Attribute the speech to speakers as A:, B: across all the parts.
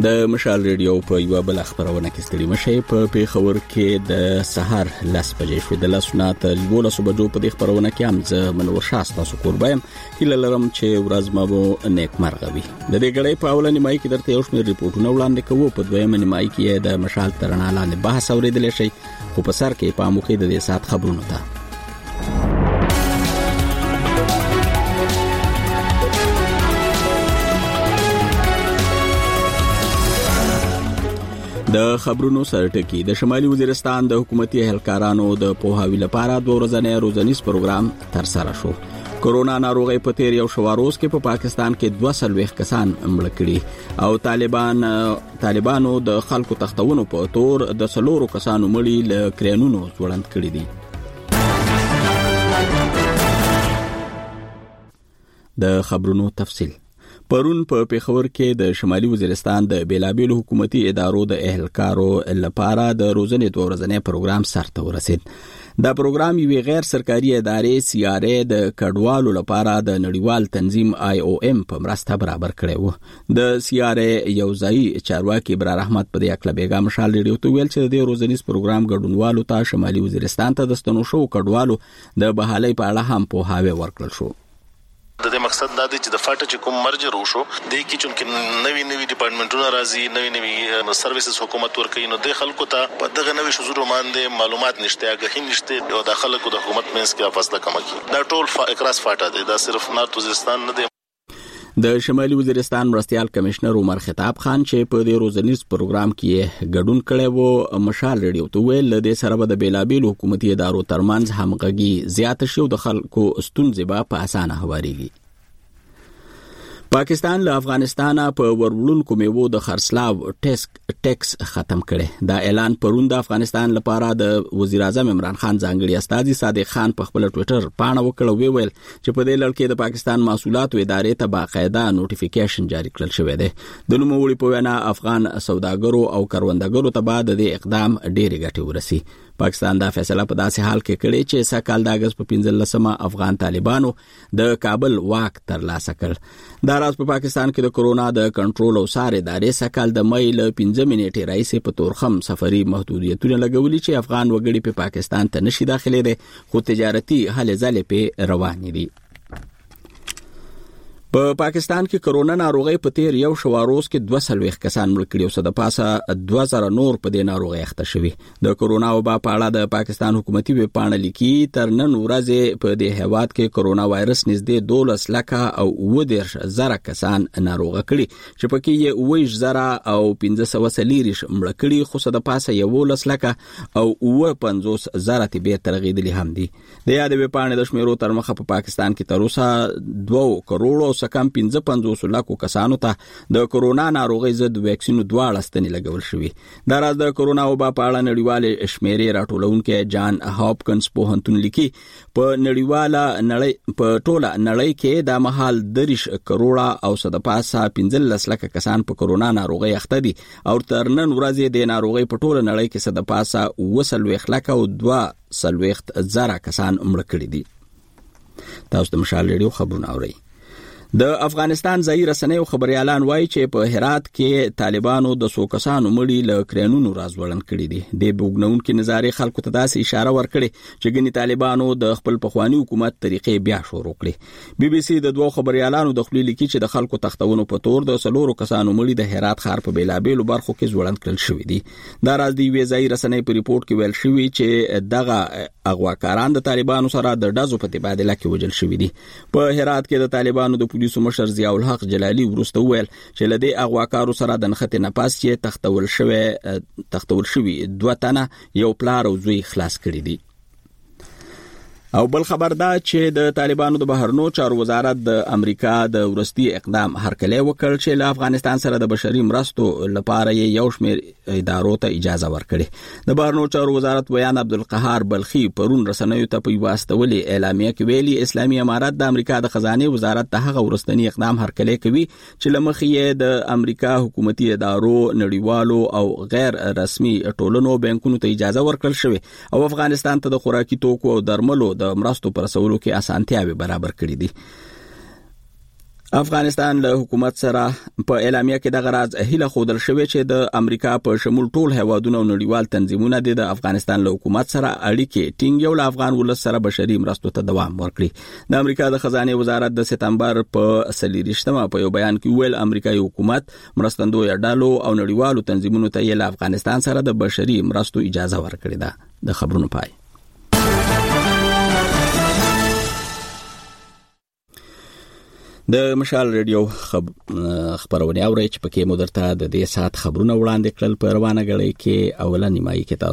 A: د مشال ریډیو په یو بل خبرونه کې ستړي مشي په پیښور کې د سحر لاس بجې شو د لاسونات 12 بجو په دې خبرونه کې هم ز منور شاست تاسو قربایم هله لرم چې ورځ مو نیک مرغوي د دې غړې په اولنې مای کې درته یو شمېر ریپورتونه وړاندې کوو په دویمه مای کې د مشال ترنا لاندې بحث اوریدل شي خو په سر کې په موخه د دې سات خبرونه ده د خبرونو سرټکی د شمالي وزیرستان د حکومتي اهلکارانو د پوهاوی لپاره د ورځنی روزنیز پروګرام تر سره شو. کورونا ناروغي په تیر یو شواروز کې په پاکستان کې 240 کسان مړ کړي او طالبانو د خلکو تختونو په تور د سلورو کسانو مړي ل کرینونو ځوړند کړي دي. د خبرونو تفصیل پرون په پیښور کې د شمالي وزیرستان د بیلابیل حکومتي ادارو د اهلکارو لپاره د روزنې د ورځنی پروګرام سرته ورسید. دا پروګرام یو غیر سرکاري ادارې CRA د کډوالو لپاره د نړیوال تنظیم IOM په مرسته برابر کړی و. د CRA یو ځای چارواکي ابرار احمد په دې اکله بیګا مشال ریډیو ته ویل چې د روزنیز پروګرام ګډونوالو ته شمالي وزیرستان ته د ستنو شو کډوالو د بحالۍ په اړه هم پوهاوی ورکړل شو.
B: د دې مقصد دا دی چې د فاټ چې کوم مرجر وشو د کی چې نوی ډپارټمنټونه راځي نوی سرویسز حکومت ورکوي نو د خلکو ته په دغه نوی شذور باندې معلومات نشته هغه نشته او د خلکو د حکومت مینس کې افاصله کم کی دا ټول اکراس فاټه دی دا صرف نارت وزیرستان نه دی.
A: د شمالي وزیرستان مرستيال کمشنر عمر خطاب خان چې په دې روزنیز پروګرام کې ګډون کړي وو مشال ریډیو ته ویل د سره د بیلابیل حکومتي ادارو ترمنځ همغږي زیات شو د خلکو ستونزې په اسانه هواريږي. پاکستان له افغانستان په ورولونکو میوو د خرڅلاو ټیکس ختم کړي. دا اعلان پرون د افغانستان لپاره د وزیر اعظم عمران خان ځانګړي استاذ صادق خان په خپل ټوئیټر باندې وکړ ویل چې په دې لړ کې د پاکستان محصولاتو ادارې ته باقاعده نوټیفیکیشن جاری کړل شوی دی. د نوموړي په وینا افغان سوداګرو او کروندګرو ته بعد د اقدام ډېری ګټه ورسي. پاکستان دا فیصله په داسې حال کې کړې چې سکهال د اگست په 15 افغان طالبانو د کابل واک ترلاسه کړ. دا راز په پاکستان کې د کرونا د کنټرول او سار ادارې سکهال د مې له 15 منټې راځي په تورخم سفري محدودیتونه لګولي چې افغان وګړي په پاکستان ته نشي داخلي دي خو تجارتي هلې ځلې په روان دي. په پاکستان کې کرونا ناروغي په تیر یو شواروز کې 240 کسان مړ کړي او صد پاسه 2000 نور په دې ناروغي اخته شوي. د کرونا وبا په اړه د پاکستان حکومتي ویب پاڼه لیکي تر نن ورځې په دې هیواد کې کرونا وایرس نږدې 12 لک او 10,000 کسان ناروغه کړي چې پکې یې 10,000 او 1540 مړ کړي خو صد پاسه 11 لک او 50,000 تبه ترغیدلي هم دي. د یاد ویب پاڼه د شمیرو تر مخه په پاکستان کې تر اوسه 2 کروڑ سکم 55 لکو کسانو ته د کرونا ناروغي ضد ویکسینو 2 ستنې لګول شوې. دا راز د کرونا وبا په اړه نړیوال شمیرې راټولونکو جان هاپکنز پوهنتون لیکي په نړیواله نړۍ په ټوله نړۍ کې د مهال 3 کروڑ او صد پاسه 15 لک کسان په کرونا ناروغي اخته دي او تر نن ورځې د ناروغي په ټوله نړۍ کې صد پاسه 20 لک او 2,000 کسان مړ کړي دي. تاسو د مشال ریډیو خبرونه اورئ. د افغانستان ځای رسنیو خبريالان وایي چې په هرات کې طالبانو د 100 کسانو مړي ل کرینونو راځوړن کړي دي. د بوګنونکو نظارې خلکو ته داسې اشاره ورکړي چې ګنې طالبانو د خپل پخوانی حکومت طریقې بیا شروع کړي. BBC د دوه خبريالانو د خپل لیکي چې د خلکو تختونو په تور د سلورو کسانو مړي د هرات ښار په بیلابیلو برخو کې ځوړن کړل شوی دي. دا راز دی وی ځای رسنۍ په ریپورت کې ویل شوی چې دغه اغواکاران د طالبانو سره د ډزو په تبادله کې وجل شوی دي. په هرات کې د طالبانو د پولیسو مشر ضیاء الحق جلالی ورسته ویل چې لدی اغواکارو سره د نخته نپاس چې تختول شوی 2 تنه یو پلار او زوی خلاص کړی دي. او بل خبر دا چې د طالبانو د بهرنو چارو وزارت د امریکا د ورستي اقدام هرکلی وکړ چې له افغانستان سره د بشري مرستو لپاره یو شمېر ادارو ته اجازه ورکړي. د بهرنو چارو وزارت ویان عبدالقهار بلخي پرون رسنیو ته په واستولې اعلامیه کې ویلي اسلامي امارات د امریکا د خزانه وزارت ته هغه ورستنی اقدام هرکلی کوي چې لمخې د امریکا حکومتي ادارو نړیوالو او غیر رسمي ټولنو بانکونو ته اجازه ورکړل شوی او افغانستان ته د خوراکي توکو او درملو د مرستو پر رسولو کې اسانتیاوي برابر کړې دي. افغانستان له حکومت سره په اعلامیه کې د غراز هیله خودل شوې چې د امریکا په شمول ټول هیوادونو او نړیوال تنظیمونه د افغانستان له حکومت سره اړیکې ټینګ له افغان ولس سره بشري مرستو ته دوام ورکړي. د امریکا د خزانه وزارت د سپتمبر په 23 په یو بیان کې ویل امریکایي حکومت مرستندوی ډالو او نړیوالو تنظیمونو ته له افغانستان سره د بشري مرستو اجازه ورکړې ده. د خبرونو پای. د مشال ریډیو خبرونه اوري چې پکې مدرته د دې سات خبرونه وړاندې کړل په روانه غړي کې اوله نیمایي کې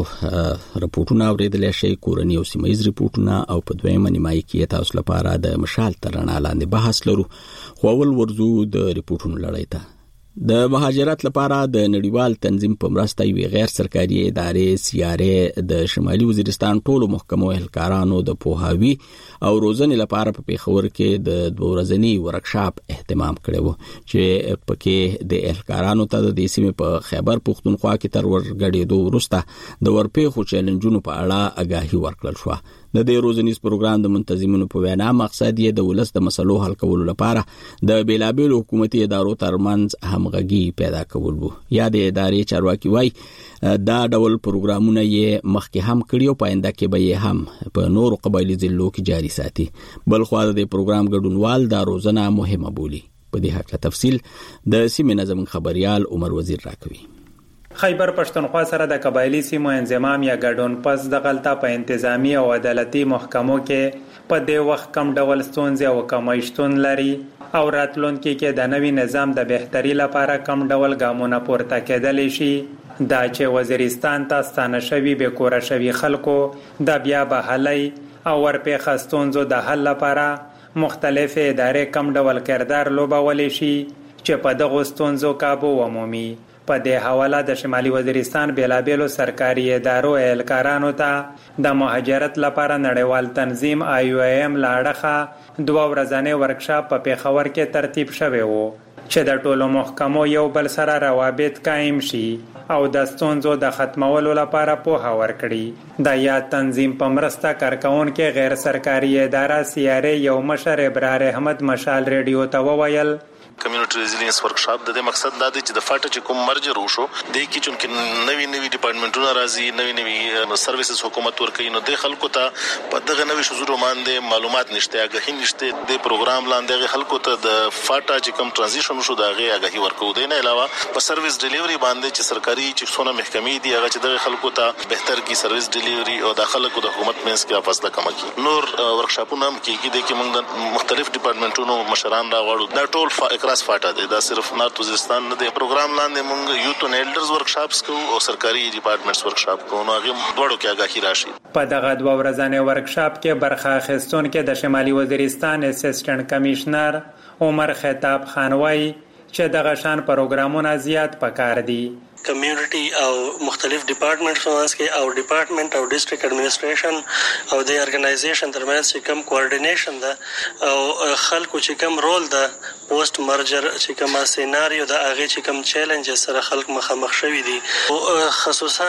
A: تاسو رپورټونه اوریدل شي کورنی او سیمایي رپورټونه او په دویمه نیمایي کې تاسو لپاره د مشال ترانه لاندې بحث لرو. خو اول ورزو د رپورټونو لړۍ ته. د مهاجرت لپاره د نړیوال تنظیم په مرسته یو غیر سرکاري ادارې سیاره د شمالي وزیرستان ټولو محکمو اهلکارانو د پوهاوی او روزنې لپاره په پیښور کې د 2 ورځنی ورکشاپ اهتمام کړو چې پکې د اهلکارانو ته د سیمې په خیبر پختونخوا کې تر ورګړېدو وروسته د ورپېښو چیلنجونو په اړه آگاهي ورکړل شو. د دې روزنیز پروګرام د منتظمینو په وینا مقصد یې د ولس د مسلو حل کولو لپاره د بیلابېلو حکومتي ادارو ترمنځ همغږي پیدا کول وو. یا د ادارې چارواکي وای دا ډول پروګرامونه یې مخکې هم کړي او پاینده کې به یې هم په نورو قبایلی ضلعو کې جاري ساتي. بل خو د پروګرام ګډونوال دا روزنه مهمه بولي. په دې حق تفصیل د سیمې نظم خبريال عمر وزیر راکوي.
C: خیبر پښتونخوا سره د قبایلی سیمو انضمام یا ګډون پس د غلطه په انتظامی او عدالتي محکمو کې په دې وخت کم ډول ستونزې او کمایشتون لري او راتلونکي کې د نوي نظام د بهتري لپاره کم ډول ګامونه پورته کېدلی شي. دا چې وزیرستان ته ستانه شوي به کور شوي خلکو د بیا بحالي او ورپېښه ستونزو د حل لپاره مختلف ادارې کم ډول کردار لوبولی شي چې په دغو ستونزو کابو ومومي. په دې حواله د شمالي وزیرستان بیلابېلو سرکاري ادارو اهلکارانو ته د مهاجرت لپاره نړیوال تنظیم IOM لاړخه 2 ورځنی ورکشاپ په پیښور کې ترتیب شوی وو چې د ټولو محکمو یو بل سره روابط قائم شي او د ستونزو د ختمولو لپاره پوهه ورکړي. د یاد تنظیم په مرسته کارکونکو غیر سرکاري اداره سیاره یو مشر ابرار احمد مشال ریډیو ته وویل
B: کمیونټي ریزیلینس ورکشاپ د مقصد دا دی چې د فاټه چې کوم مرجر وشو د کی چې نوی ډپارټمنټونه راځي نوی سرویسز حکومت ورکوي نو د خلکو ته په دغه نوی شذور باندې معلومات نشته آگاهی نشته. د پروګرام لاندې خلکو ته د فاټه چې کوم ترانزیشن شو دغه آگاهی ورکو دی نه علاوه په سرویس ډیلیوري باندې چې سرکاري چې څونه محکمې دي هغه چې د خلکو ته بهتر کی سرویس ډیلیوري او د خلکو د حکومت مینس کې فاصله کم کی. نور ورکشاپونه هم کیږي د کې موږ د مختلف ډپارټمنټونو مشران راغړو دا ټول اکراس فاټه دی. دا صرف نارت وزیرستان نه دی. پروګرام لاندې موږ یوت ان ایلډرز ورکشاپس کوو او سرکاري ډپارټمنټس ورکشاپ کوو نو هغه دوړو کې آگاهی راشي.
C: په دغه 2 ورځنی ورکشاپ کې برخه اخیستونکو د شمالي وزیرستان اسسټنټ کمشنر عمر خطاب خان وایي چې دغه شان پروګرامونه زیات پکار دي.
D: کمیونټي او مختلف ډپارټمنټس وانس کې او ډپارټمنټ او ډیسټریکټ اډمنسټریشن او د ارګنایزیشن ترمنځ چې کوم کوارډینیشن ده او خلکو چې کوم رول ده پوسټ مرجر چې کوم سیناریو ده هغه چې کوم چیلنج سره خلک مخامخ شوي دي او خصوصا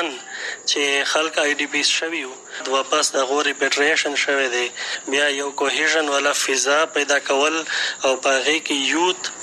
D: چې خلک آی ډی پی شوي او واپس د غو ریپیټریشن شوي دي بیا یو کوهیژن ولا فضا پیدا کول او په هغه کې یوت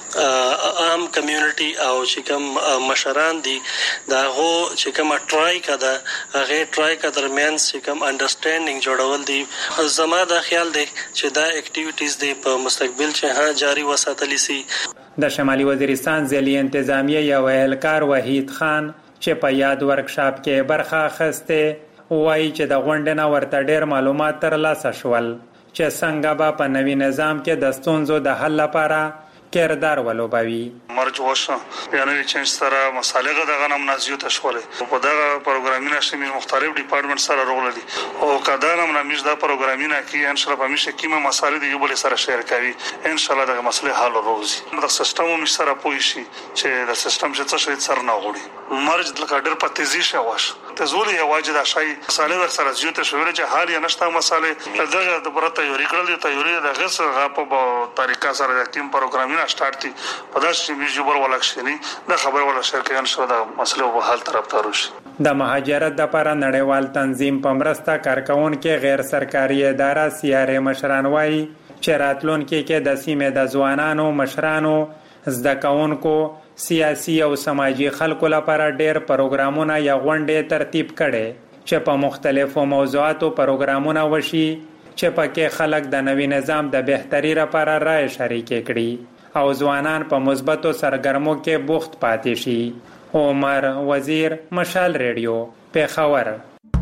D: عام کمیونټي او چې کوم مشران دي دا هو چې کوم ټرای کده هغه ټرای کده درمیان چې کوم انډرستانډینګ جوړول دي. زما دا خیال دی چې دا اکټیویټیز دی په مستقبل چې ها جاری وساتلی سي.
C: د شمالي وزیرستان ځلي انتظامیه یو اهلکار وحید خان چې په یاد ورکشاپ کې برخه اخیسته وایي چې د غونډې ورته ډېر معلومات ترلاسه شول چې څنګه به په نوي نظام کې د ستونزو د حل لپاره کردار ولوبوي.
E: مرج وشو یعنی چینج سره مصالحه دغه نام نازیوت شولې په دغه پروګرامینګ شمیر مختلف ډپارټمنټ سره رغولدي او کدا نام نمیش دا پروګرامینګ کې ان شاء الله همیشه کیمه مسالې دی یو بل سره شیر کوي ان شاء الله دغه مسله حل وروزي. د سیستم مش سره پوي شي چې د سیستم چې څه شي سره نه غوړي مرج د کډر په تیزی شي واش ته زولي واجد شي مسالې ور سره زیوت شولې چې حال یې نشته مسالې دغه د برته یو ریکړل دی ته یو د غس غاپو طریقه سره د ټیم پروګرامینګ سٹارټ دي په داسې میجبر ولکشنی د خبر ولا شرکیان شو د مسله په حل طرف تاروش.
C: د مهاجرت د لپاره نړیوال تنظیم په مرسته کارکونکو غیر سرکاري اداره سیاره مشران وایي چې راتلونکي کې د سیمې د ځوانانو، مشرانو، زده کوونکو، سیاسي او سماجی خلکو لپاره ډېر پروګرامونه یا غونډې ترتیب کړي چې په مختلفو موضوعاتو پروګرامونه وشي چې پکې خلک د نوي نظام د بهتري لپاره رائے شریک کړي او ځوانان په مثبتو سرګرمو کې بوخت پاتې شي. عمر وزیر، مشال ریډیو، پیښور.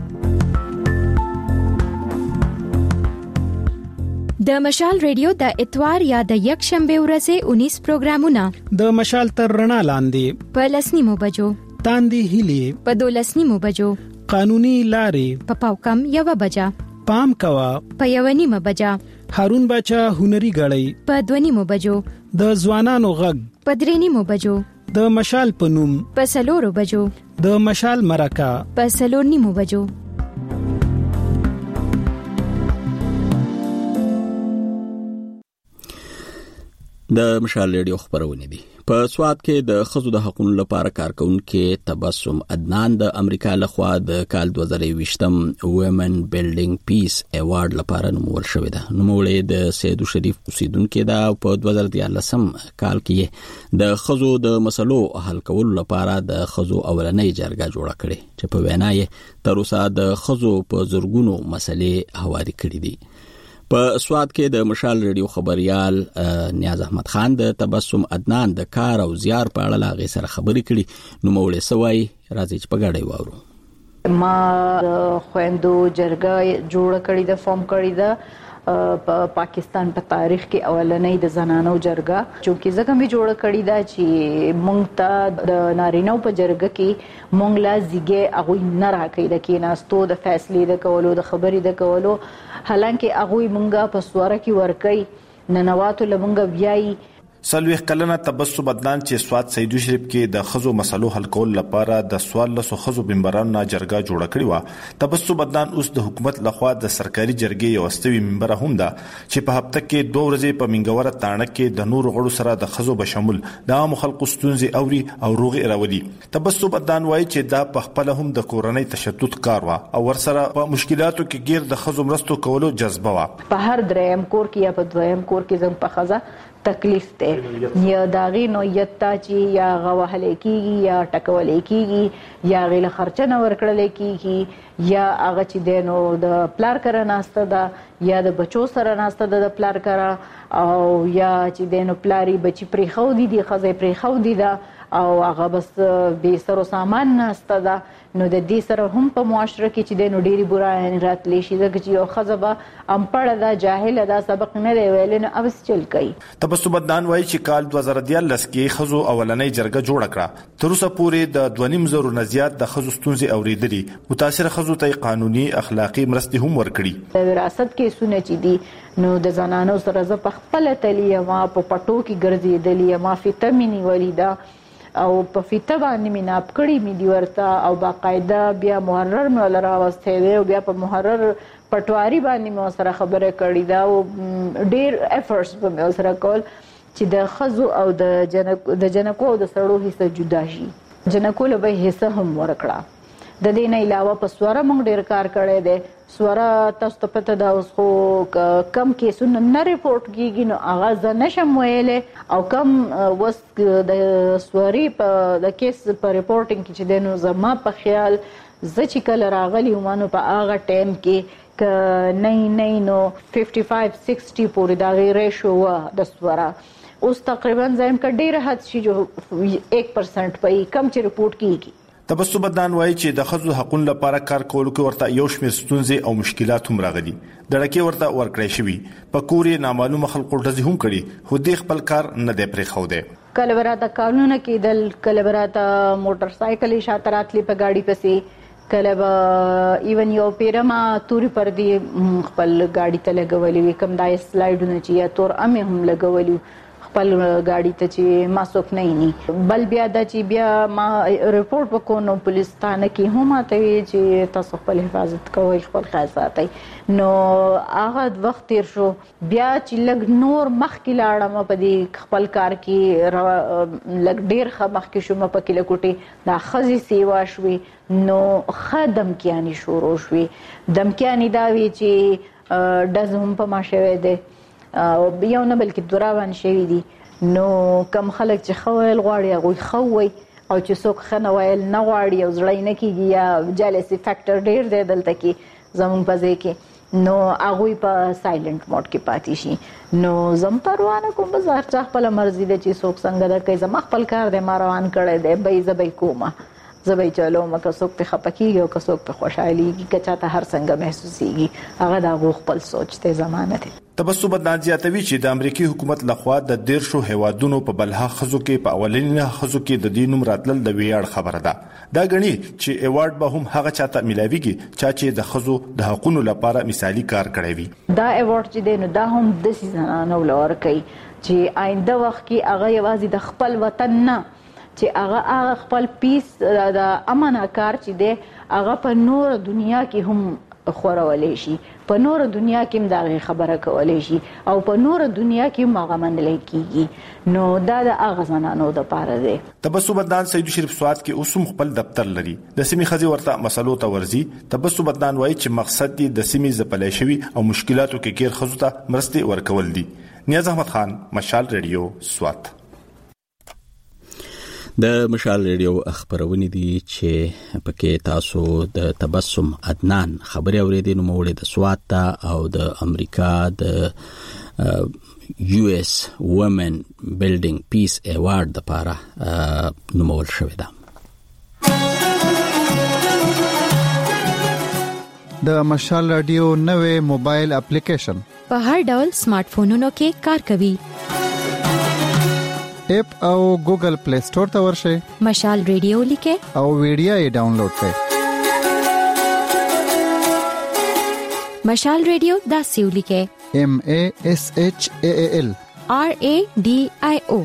F: د مشال ریډیو د اتوار یا د یک شنبه ورځې 19 پروګرامونه
G: د مشال تر رڼا لاندې
F: په 10 بجو،
G: تاندې هلي
F: په 12 بجو،
G: قانوني لارې
F: په پاوکم 1 بجه،
G: پام کوا
F: په 1:30 بجه،
G: هارون بچا هنري غړی
F: په 2:30 بجو،
G: د ځوانانو غږ
F: په 3:30 بجو،
G: د مشال پنوم
F: په 4 بجو،
G: د مشال مرکه
F: په 4:30 بجو.
A: د مشال ریډیو خبرونه دي. په سواد کې د خزو د حقوقو لپاره کارکونکو تبسم عدنان د امریکا لخوا د کال 2020 وومن بیلډینګ پیس ایوارډ لپاره نومول شوې ده. نوموړې د سید شریف اوسیدونکو ده. په 2013 کال کې د خزو د مسلو حل کولو لپاره د خزو اولنۍ جرګه جوړه کړې چې په وینا یې تر اوسه د خزو په زرګونو مسلې هواري کړې دي. په سواد کې د مشال ریډیو خبريال نیاز احمد خان د تبسم عدنان د کار او زیار په اړه لاغې سره خبرې کړي. نو مولې سوای راځي چې په ګډه وورو.
H: ما خويندو جرګه جوړ کړی د فارم کړی د پاکستان په تاریخ کې اولنۍ د زنانو جرګه چې زګه می جوړ کړی دا چې مونږ ته د نارینو په جرګه کې مونږ لا زیګه هغه نه راکې د کیناستو د فیصلې د کولو د خبرې د کولو، حالانکه هغه مونږه په سواره کې ورکې ننواتو لمونږه بیاي.
I: سلوخ کلنه تبسم عدنان چې سواد سید شریف کې د خزو مسلو حل کول لپاره د سوال لسو خزو منبرانو نه جرګه جوړه کړې و. تبسم عدنان اوس د حکومت لخوا د سرکاري جرګې یو واستوي منبر هم ده چې په هفته کې 2 ورځې په منګوره تاڼه کې د نور غړو سره د خزو بشمول د عام خلکو ستونزې اوري او روغي راولي. تبسم عدنان وایي چې دا په خپل هم د کورنۍ تشدد کار و او ورسره په مشکلاتو کې غیر د خزو مرستو کولو جذبه و.
H: په هر دریم کور کې یا په دویم کور کې زم په خزه تکلیف ته یا داغي نوعیت ته چې یا غوهل کیږي یا ټکول کیږي یا غیله خرچه نه ورکړل کیږي یا هغه چې دینو د پلار کرا ناسته ده یا د بچو سره ناسته ده د پلار کرا او یا چې دینو پلاری بچی پرې خو دي خزه پرې خو دي دا او هغه بس به سر سامان ناسته ده. نو د دې سره هم په معاشره کې چې د نو ډيري برای راتلی شي د چې یو خزبه امپړه دا جاهل دا سبق نه دی ویل نه اوس چل کوي.
I: تبسم عدنان وایي چې کال 2013 کې خزو اولنۍ جرګه جوړ کړه. تر اوسه پورې د 2.5 زره نه زیات د خزو ستونزې اوریدلي. متاثر خزو ته قانوني اخلاقی مرستې هم ورکړي.
H: وراثت کې سونه چې دي نو د زنانو سره ز په خپل تلی ما په پټو کې ګرځېدلې ما فیتامینی ولیدا او په فیته باندې می ناپ کړی می دی ورته او باقاعده بیا محرر مې ولر راوسته دی او بیا په محرر پټواری باندې مې سره خبره کړی دا او ډیر افورټس په مې سره کول چې د خزو او د جنکو او د سړو حصہ جدا شي. جنکو له به حصہ هم ورکړه. د دې نه علاوه په سواره موږ ډیر کار کړی دی. سواره تاسو ته پته دا اوس خو کم کیسونه نه ریپورت کیږي نو اغاز نشم ویلې او کم وس د سواری په د کیس په ریپورټینګ کې چې دینو زما په خیال چې کله راغلی ومانو په هغه ټایم کې ک نه نو 55-60 پورې دا ریشو د سواره اوس تقریبا زم ک ډیر حد شي جو 1% په کم چې ریپورت کیږي.
I: تبسم عدنان وایي چې د خزو حقوقو لپاره کار کولو کې ورته یو شمېر ستونزې او مشکلات هم راغلي. دړکې ورته ورکړې شوی په کورې نامعلومه خلکو ډزې هم کړي خو دې خپل کار نه دی پرې خو دی.
H: کله براته قانون کې دل کله براته موټر سایکل شاته راتلی په گاډي پسې کله به ایون یو پیرما توري پر دی خپل گاډي ته لګولې کم دای سلایډونه چې یا تور امه هم لګولې خپل گاډي ته چې ما څوک نه ني بل بیا د چې بیا ما ریپورت وکونو پولیس ثانه کې هم ته چې تاسو خپل حفاظت کوئ خپل خیال ساتئ. نو هغه وخت تیر شو بیا چې لګ نور مخ کې لاړم په دې خپل کار کې لګ ډیر مخ کې شوم په کې لکوټي دا خزي سیوا شوي نو خدم کیانی شروع شوي دمکیانی دا وی چې دز هم په ما شوي دي یو نه بلکې دوراوان شوي دي. نو کم خلک چې خویل غواړي هغوی خوي او چې څوک خنه ویل نه غواړي او زړه نه کیږي یا جالسي فیکټر ډیر دی دلته کې زموږ په ځای کې نو هغوی په سایلنٹ موډ کې پاتې شي. نو زم پروا نه کوم بس هر چا خپل مرزي ده چې څوک څنګه ده کوي. زما خپل کار دی ما روان کړی دی به زه به کومه زه به چلوم که څوک په خپه کیږي او که څوک په خوشحاليږي که چاته هر څنګه محسوسيږي هغه د هغو خپل سوچ ته ضمانت دی.
I: تبسم بدنان زیاتوي چې د امریکای حکومت لخوا د 13 هیوادونو په بلها خزو کې په اولنی خزو کې د دینوم راتلل د ویاړ خبره ده. دا غني چې ایوارډ به هم هغه چاته ملاويږي چې د خزو د حقوقو لپاره مثالی کار کړی وي.
H: دا ایوارډ چې دی نو دا هم د سيزنانو لور کوي چې آینده وخت کې هغه یوازې د خپل وطن نه چې هغه خپل پیس د امن کار چې دی هغه په نور دنیا کې هم خورولې شي په نور دنیا کې هم دا خبره کولې شي او په نور دنیا کې هم هغه منل کیږي. نو دا د هغه زنانو د پاره دی.
I: تبسم بدنان سید شریف سواد کې اوسم خپل دفتر لري د سیمې خزي ورته مسلو ته ورزي. تبسم بدنان وایي چې مقصد دی د سیمې زپلې شوی او مشکلاتو کې غیر خزو ته مرسته ورکول دي. نیاز احمد خان، مشال ریډیو، سوات.
A: د مشال ریډیو خبرونه دي چې پکې تاسو د تبسم عدنان خبري اوریدئ. نو موږ د سوات ته او د امریکا د US Women Building Peace Award لپاره نومول شوی ده.
J: د مشال رادیو نوې موبایل اپلیکیشن
F: په هر ډول سمارټ فونونو کې کار کوي.
J: اپ او ګوګل پلی سٹور ته ورشئ،
F: مشال ریډیو لیکه
J: او ویډیو یې ډاونلوډ کړئ.
F: مشال ریډیو دا سیو لیکه
J: MASHAAL
F: RADIO.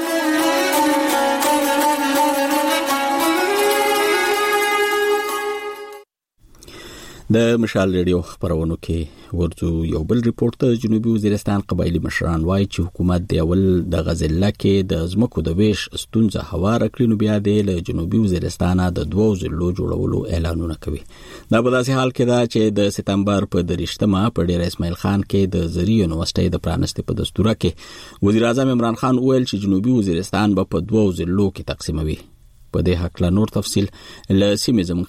A: د مشال ریډیو خبرونو کې ورته یو بل ریپورت ته جنوبي وزیرستان قبایلی مشران وایي چې حکومت د اول د غزله کې د زمکو د ویش ستونزه هواره کړی نو بیا د جنوبي وزیرستان د دوو ضلعو جوړولو اعلانونه کوي. دا په داسې حال کې ده چې د سپتمبر په 23مه په ډیر اسماعیل خان کې د زری یونیورسيټي د پرانستې په دستور کې وزیر اعظم عمران خان ویل چې جنوبي وزیرستان به په دوو ضلعو کې تقسیموي. په دې حق له نور تفصیل له سیمې زموږ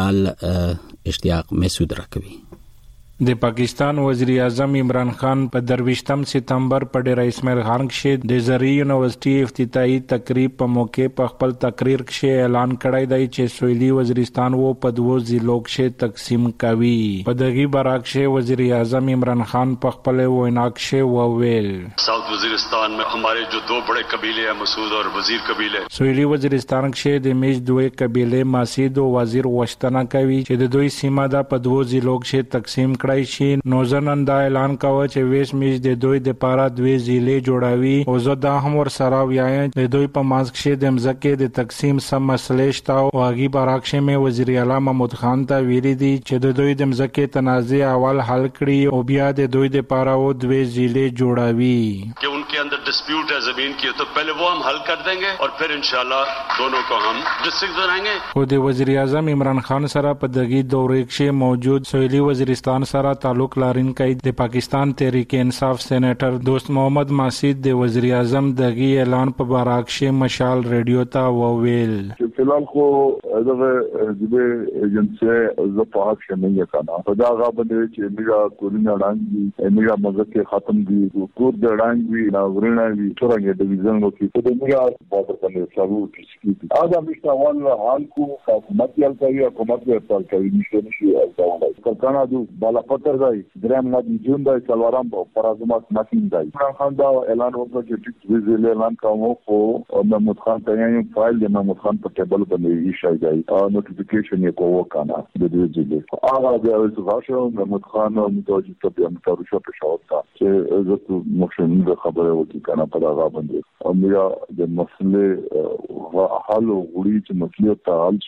A: خبريال اشتیاق مسعود راکوي.
K: د پاکستان وزیر اعظم عمران خان په 23 سپتمبر په ډیر اسماعیل خان کې د زری یونیورسيټي افتتاحي تقریب په موقع په خپل تقریر کې اعلان کړی دی چې سویلي وزیرستان وو په دوو ضلعو کې تقسیم کوي. په دغه برعکس وزیر اعظم عمران خان په خپل وینا کې وویل
L: South Waziristan में हमारे जो दो बड़े कबीले हैं मसूद और वजीर कबीले.
K: سویلي وزیرستان کې د میش دوه قبیله ماسید او وزیر وشتنه کوي چې د دوی سیمه د په دوو ضلعو کې تقسیم کړای شي. نوزن دا اعلان کاوه چې ویس میش د دوی د پاره دوی ضلع جوړاوي او زه دا هم ور سره وایم د دوی په ماز کې د مزکه د تقسیم سم مسلې شته او هغه برعکس مې وزیر اعلی محمود خان ته ویلي دي چې د دوی د مزکه تنازع اول حل کړي او بیا د دوی د پاره او دوی ضلع جوړاوي
L: कि उनके अंदर डिस्प्यूट है जमीन की तो पहले वो हम हल कर देंगे और फिर इंशाल्लाह दोनों को हम डिस्ट्रिक्ट बनाएंगे.
K: خو د وزیر اعظم عمران خان سره په دغه دورې کې موجود سویلي وزیرستان سره تعلق لرونکي د پاکستان تحریک انصاف سېنیټر دوست محمد ماسید د وزیر اعظم دغه اعلان په برعکس مشال ریډیو ته وویل
M: چې فلحال خو دغه د ایجنسی زپاک شنه کنا خدا غا باندې چې میرا کورونه رانګي میرا مزه ختم دي کور د رانګي نا ورنه وی څنګه د ویزن نو کې د میرا بارډر باندې شروع کیږي. ادا مشته اول حال کو حکومت یې کوي حکومت یې تل کوي نشي او دا کلکانا دو بالا پتر دی درم نه دی جون دی څلورم پر ازمات ماشين دی. خان دا اعلان وکړ چې ټیک ویزل اعلان کوم خو محمود خان ته یې فایل د محمود خان په ټیبل باندې ایشای دی نوټیفیکیشن یې کوو کنه د دې ځای هغه د ازغاشو محمود خان او متوجه ته بیا متوجه په شاوت چې زه مخشن خبره وکړه کنه په هغه باندې او بیا د مسله حل غوړي چې مسله ته حل شي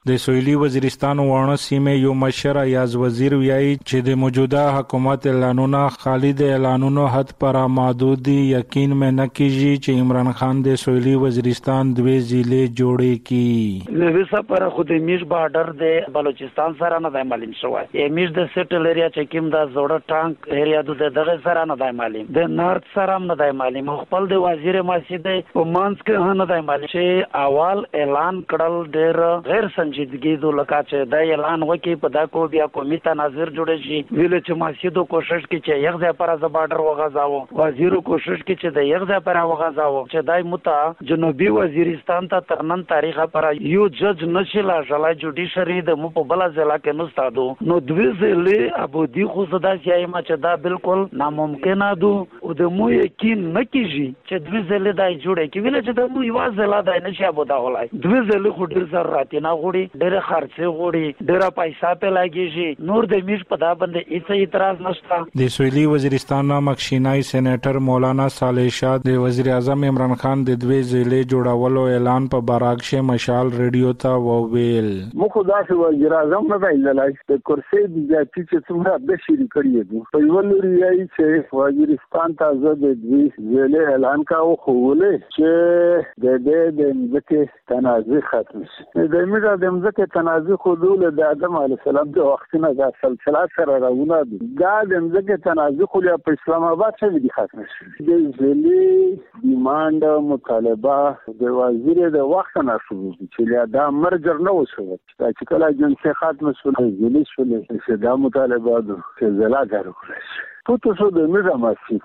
K: د سویلي وزیرستان وانه سیمه یو مشر ایاز وزیر ویایي چې د موجوده حکومت اعلانونه خالي د اعلانونو حد پر محدود دي. یقین مې نه کیږي چې عمران خان د سویلي وزیرستان دوه ضلع جوړې کی.
N: لویسا پر خود میش بارډر د بلوچستان سره نه د معلوم شوی. میش د سټل ایریا چې کوم د زوړه ټانک ایریا د دغه سره نه د معلوم. د نارت سره نه د معلوم. خپل د وزیر مسجد په مانس کې نه د معلوم چې اول اعلان کړل ډېر غیر سنجیدګي د لکه چې د اعلان وکي په دا کو بیا کومي تناظر جوړ شي. ویل چې مسجد کوشش کوي چې یو ځای پر از بارډر وغځاو. وزیر کوشش کوي چې د یو ځای پر وغځاو چې دای متا جنوبي وزیرستان ته ترنن تاریخ پر یو جج نشلا ځلا جوډیشري د مو په بل ځلا کې نو ستادو نو دوی ځلې ابو دی خو صدا چې ما چې دا بالکل ناممکن دو او د مو یقین نکیږي چې دوی ځلې دای جوړه کې ویل چې د مو یو ځلا دای نشي ابو دا ولای دوی ځلې خو ډیر ضرورت نه غوړي ډیر خرڅه غوړي ډیر پیسې په لګیږي نور د میش په دا باندې هیڅ اعتراض نشته.
K: د سویلي وزیرستان مخشینای سېنیټر مولانا صالح شاه د وزیر اعظم عمران خان د دوه ضلع جوړولو اعلان په باراکشه مشال ریډیو ته وویل.
O: مخ دا چې وزیر اعظم نه ویلای د کرسي د ځاتي چې څومره د شری کړی دی په یو لوري یې چې وزیرستان ته زده د دوه ضلع اعلان کاوه خو ولې چې د مځکه تنازع ختم شي. د میډیا د مځکه تنازع خودول د آدم علی السلام د وختونه د سلسله سره راونه دي. دا د مځکه تنازع خو په اسلام آباد کې دي ختم شي. د ضلع ډیماند مطالبه د وزیر د وخت نه شروع دي چې دا مرجر نه وشو چې کله جنسي ختم شول ضلع شول چې دا مطالبه د ضلع غوښتل پوتو شو د میرا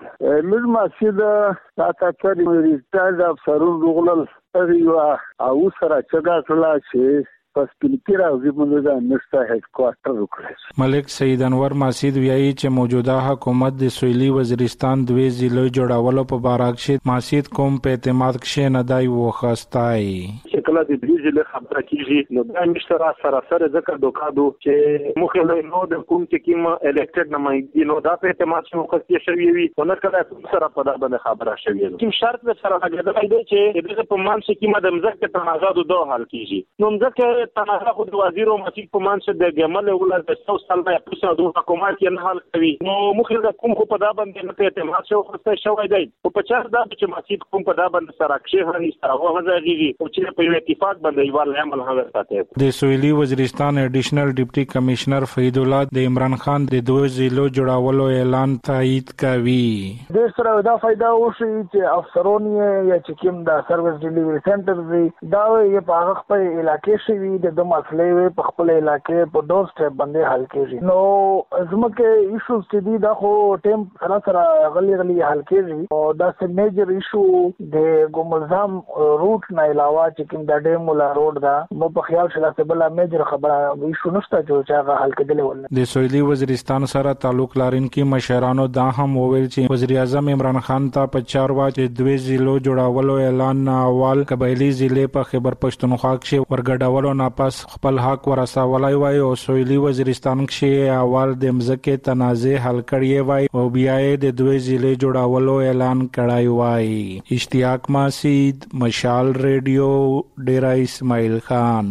O: مسجد تا تر ریټایرډ افسرون رغلل او سره چګه کړل چې پس کلکیر او زمونږ د نشته هډ کوارټر وکړل.
K: ملک سید انور مسجد ویایي چې موجوده حکومت د سویلي وزیرستان دوه ضلع جوړولو په باراکشه مسجد کوم په اعتماد کې نه دی وخستای.
P: کله د دې ضلع خبره کیږي نو دا مشترا سره ذکر دوکادو چې مخه نو د کوم چې کیم الکټډ نمائندګي نو دا په اعتماد شو خسته شوی وي نو کله سره په دا باندې خبره شوی کوم شرط به سره راګدل دی چې د په مان چې کیمه د مزکه تنازع دوه حل کیږي نو مزکه تنازع خو د وزیر او مسجد په مان چې د جمل ولر د 100 سال نه پوسه د حکومت یې نه حل کوي نو مخه د کوم خو په دا باندې نه اعتماد شو خسته شوی دی او په چار دا چې مسجد کوم په دا باندې سره کې هني سره هغه او چې په اتفاق باندې یوال عمل هغه ساتي.
K: د سویلي وزیرستان ایډیشنل ډیپټي کمشنر فید الله د عمران خان د دوه ضلعو جوړولو اعلان تایید کوي.
Q: د سره دا فائدہ وشي چې افسرون یا چې کوم د سرویس ډیلیوري سنټر دی دا یې په هغه خپل علاقې شوی د مسلې په خپل علاقې په ډور سټیپ باندې حل کیږي. نو زمکه ایشوز چې دی دا خو ټیم سره غلی حل کیږي او دا څه میجر ایشو د ګملزام روټ نه علاوه چې کوم د مولا روډ دا مو په خیال شله چې بل میجر خبره ایشو نشته چې هغه حل کېدل ول.
K: د سویلي وزیرستان سره تعلق لرونکي مشرانو دا هم وویل چې وزیر اعظم عمران خان ته په 4 واچ دوه ضلعو جوړولو اعلان اول قبایلی ضلع په خیبر پښتونخوا کې ورګډولو نه پس خپل حق ورسولای وای او سویلي وزیرستان کې اول د مزکه تنازع حل کړی وای او بیا د دوه ضلع جوړولو اعلان کړای وای. اشتیاق مسجد مشال ریډیو ډیرا اسماعیل خان.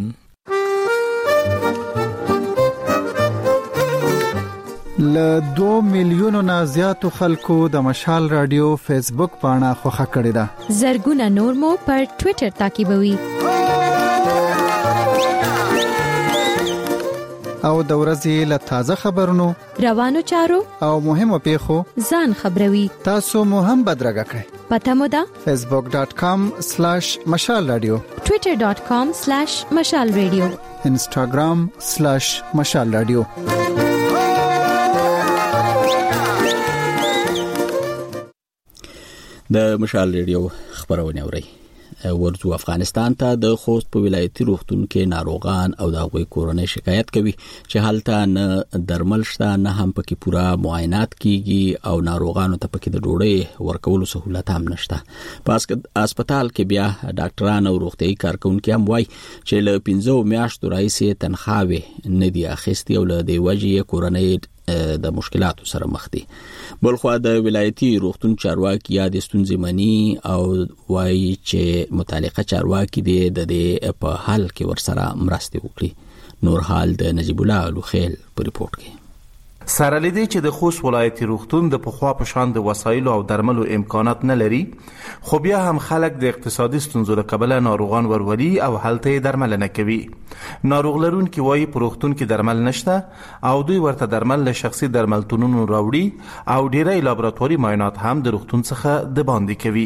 J: ل 2 میلیونو نه زیاتو خلکو د مشال رادیو فیسبوک پاڼه خوښه کړې ده.
F: زرګونه نور مو پر ټوئیټر تعقیبوي.
J: او د ورځې له تازه خبرونو
F: روانو چارو او
J: مهمو پیښو
F: ځان خبروي.
J: تاسو مو هم بدرګه کړئ.
F: پته مو ده
J: facebook.com/mashalradio
F: twitter.com/mashalradio
J: instagram/mashalradio.
A: د مشال ریډیو خبرونه اوري. ورځو افغانستان ته د خوست په ولایتي روغتون کې ناروغان او د غوي کورونې شکایت کوي چې هلته نه درمل شته نه هم پکې پورا معاینات کیږي او ناروغانو ته پکې د ډوډۍ ورکولو سہولت هم نشته. په هسپتال کې بیا ډاکټران او روغتيایي کارکونکو هم وایي چې له 15 میاشتو راځي تنخواوي نه دی اخیستي او له دی وجې کورونې د مشکلاتو سره مخ دي. بلخوا د ولایتي روغتون چارواکي یاد ستونزې مني او وایي چې متعلقه چارواکي د دې په حل کې ورسره مرسته وکړي. نور حال د نجیب الله لوخیل په ریپورت کې.
R: سره لیدي چې د خوست ولایتي روغتون د پخوا په شان د وسایلو او درملو امکانات نه لري، خو بیا هم خلک د اقتصادي ستونزو له کبله ناروغان ورولي او هلته درمل نه کوي. ناروغ لرونکي وایي په روغتون کې درمل نشته او دوی ورته درمل له شخصي درملتونونو راوړي او ډیری لابراتواري معاینات هم د روغتون څخه د باندې کوي.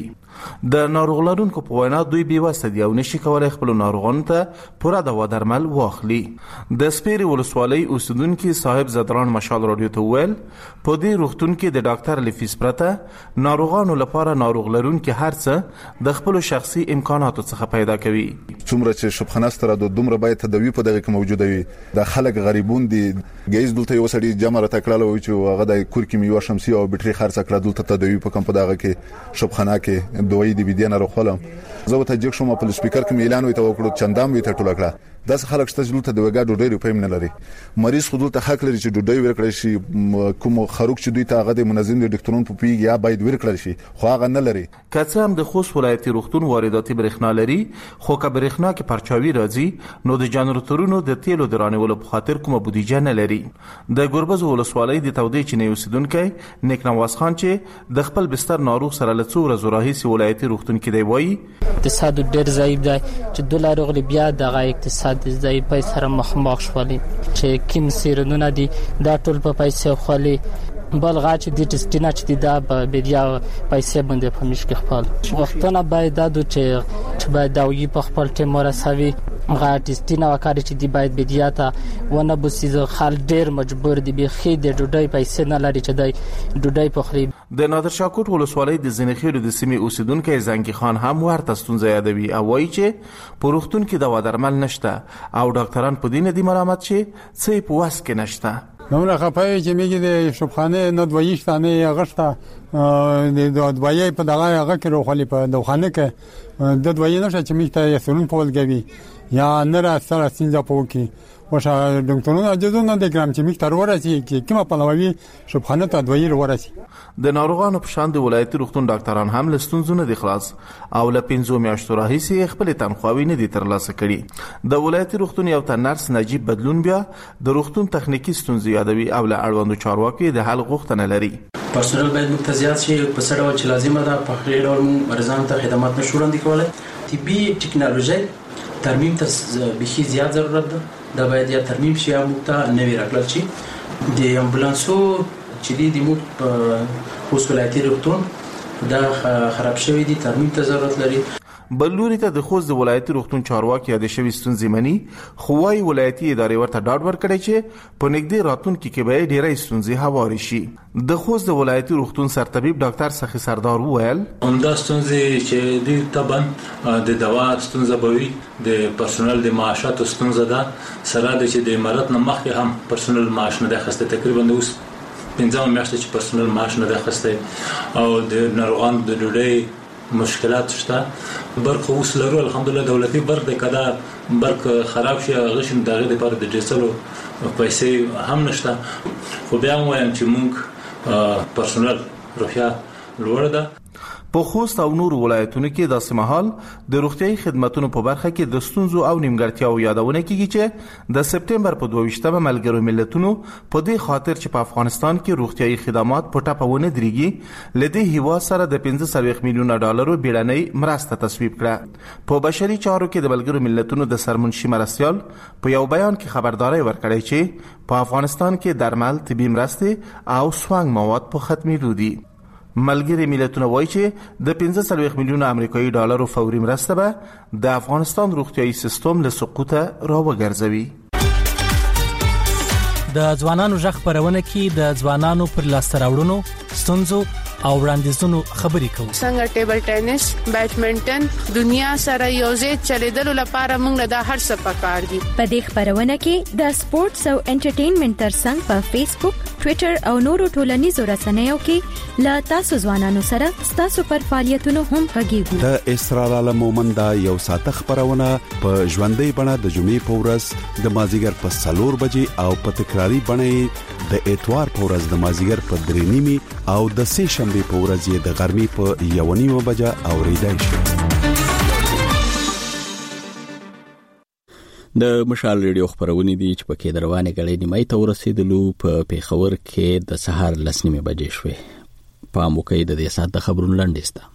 R: د ناروغ لرونکو په وینا دوی بېوسه دي او نشي کولای خپل ناروغانو ته پوره دوا درمل واخلي. د سپیرې ولسوالۍ اوسیدونکي صاحب زدران مشال رادیو ته وویل په دې روغتون کې د ډاکټر له فیس پرته ناروغانو لپاره ناروغ لرونکي هر څه د خپل شخصي امکاناتو څخه پیدا کوي.
S: څومره چې شبخانه ستره د دومره باید تداوی په دغه کې موجوده وي. د خلک غریبون دي ګیز دلته یو سړي جمع را تکړه وي چې هغه د کور کې میوه شمسي او بټري خرڅ کړه دلته تداوی په کم په دغه کې شبخانه کې دوی دی بيدینه راخلم زه ته جګ شوم په سپیکر کې اعلان وي ته وکړو چندام وي ته ټوله کړه داس خلک شته چې دلته د وګړو ډوډۍ په نه لري. مریض خو دلته حق لري چې ډوډۍ ورکړي شي، کوم خروق چې دوی ته هغه د منظم ډاکټرونو په پیګ یا باید ورکړي شي خو هغه نه لري.
R: کڅ هم د خوست ولایتي روغتون وارداتي برېښنا لري، خو که برېښنا کې پرچاوي راځي نو د جنراتورونو د تیلو درانولو په خاطر کومه بودیجه نه لري. د ګوربز ولسوالۍ د تودې چینه اوسیدونکو نیک نواز خان چې د خپل بستر ناروغ سره له څو ورځې راهیسې ولایتي روغتون کې دی وایي
T: اقتصاد ډېر ضعیف دی چې دلار غلي بیا د اقتصاد ضعیف سره مخ شولې چې کوم سیرونه دي دا ټول په پیسې خولي بل غاچ دي ټسټینا چې دا به بیا پیسې باندې په مشکل خپل وختونه باید دا چې باید داوی په خپل ټیم ورسوي غاټسټینا وکړي چې دی باید بیا ته ونه بوسیزه خال ډیر مجبور دي به خې د ډوډۍ پیسې نه لري چې دی ډوډۍ پخري.
R: د نادر شاه کوټ ولسوالۍ د زنخیلو د سیمې اوسیدونکو زنګي خان هم ورته ستونزه یادوي او وایي چې په روغتون کې دوا درمل نشته او ډاکټران په دې نه دي مرامت شي څه په واس کې نشته.
U: نو خپای چې میګي د شپخانه نه دویشتانه غشته د دوی په دغه هغه کې روخلي په دوخانه کې د دوی نشه چې میته یسرون په ولګوي یا نه را سره سینځه پوکي وشه ډاکټرونو اجازه نه د ګرام چې میته ورسي چې کومه پلووي شپخانه ته دوی ورسي.
R: د ناروغانو په شان د ولایتي روغتون ډاکټران هم له ستونزو د خلاص او له 15 میاشتو راهیسې خپل تنخواوي نه دي ترلاسه کړي. د ولایتي روغتون یو تن نرس نجیب بدلون بیا د روغتون تخنیکی ستونزې یادوي او له اړوندو چارواکي د حل غوښتنه لري.
V: پرسونل باید متزیات شي په سره ډول چې لازمه ده په خپل ډول مریضانو ته خدمات نشو وړاندې کولای. طبي ټکنالوژي ترمیم ته به زیات ضرورت ده دا باید یا ترمیم شي یا مکته نوی راکړل شي. د امبولانسو چې د موږ په خوست ولایتي روغتون دا خراب شوی دي ترمیم ته ضرورت لري.
R: بلوري ته د خوست د ولایتي روغتون چارواکي د شوي ستونزې مني خو وايي ولایتي ادارې ورته ډاډ ورکړي چې په نږدې راتلونکي کې به ډېرې ستونزې هواري شي. د خوست د ولایتي روغتون سرطبيب ډاکټر سخي سردار وویل
W: همدا ستونزې چې د طبعا د دوا ستونزه بوي د پرسونل د معاشاتو ستونزه ده سره د چې د امارات نه مخکې هم پرسونل معاش نه ده خسته تقریبا د اوس 15 میاشتې چې پرسونل معاش نه ده خسته او د ناروغانو د ډوډۍ مشکلات شته. برق اوس لرو الحمدلله دولتي برق د کدا برق خراب شي غشن دغه لپاره د ډیسلو پیسې هم نشته خو بیا وایم چې موږ پرسونل روحیا لوړ ده.
R: په خوست او نور ولایتونو کې د سمحال د روغتيایي خدماتو په برخه کې د ستونزو او نیمګړتیاو یادونه کیږي چې د سپټمبر په 22مه ملګرو ملتونو په دې خاطر چې په افغانستان کې روغتيایي خدمات په ټاپونه درېږي لدې هیوا سره د 15 میلیون ډالرو بیړنۍ مرسته تصویب کړه. په بشري چارو کې د ملګرو ملتونو د سرمنشي مرستيال په یو بیان کې خبرداري ورکړی چې په افغانستان کې درمل، طبي مرستې او سوانګ مواد په ختمېدو دي. ملګری ملتونه وایي چې د 15 میلیون امریکایي ډالرو فوري مرسته به د افغانستان روغتيایي سیستم له سقوط راوګرځوي.
X: د ځوانانو ژغ خبرونه کې د ځوانانو پر لاسته راوړنو ستونزو او وړاندیزونو خبرې کوو.
Y: څنګه ټیبل ټینس، بیډمنټن دنیا سره یوځای چلیدلو لپاره موږ د هر څه پکار دي.
F: په دې خبرونه کې د سپورتس او انټرټینمنټ ترڅنګ په فیسبوک، ټوئیټر او نورو ټولنیزو رسنیو کې لا تاسو ځوانانو سره تاسو پر فعالیتونو هم غږیږو.
Z: د اسرار عالم مومند یو ساعت خبرونه په ژوندۍ بڼه د جمعې په ورځ د مازیګر په 4 بجې او په تکرار تکراری بڼه د اتوار په ورځ د مازیګر په 3:30 او د سه شنبه په ورځ د غرمې په 1:30 بجه اوریدای شي.
A: د مشال ریډیو خبرونه دي چې په کې دروانه غړې نیمه ته ورسېدلو په پیښور کې د سهار 10:30 بجې شوې. په موکې د دې سات د خبرونو لاندېسته.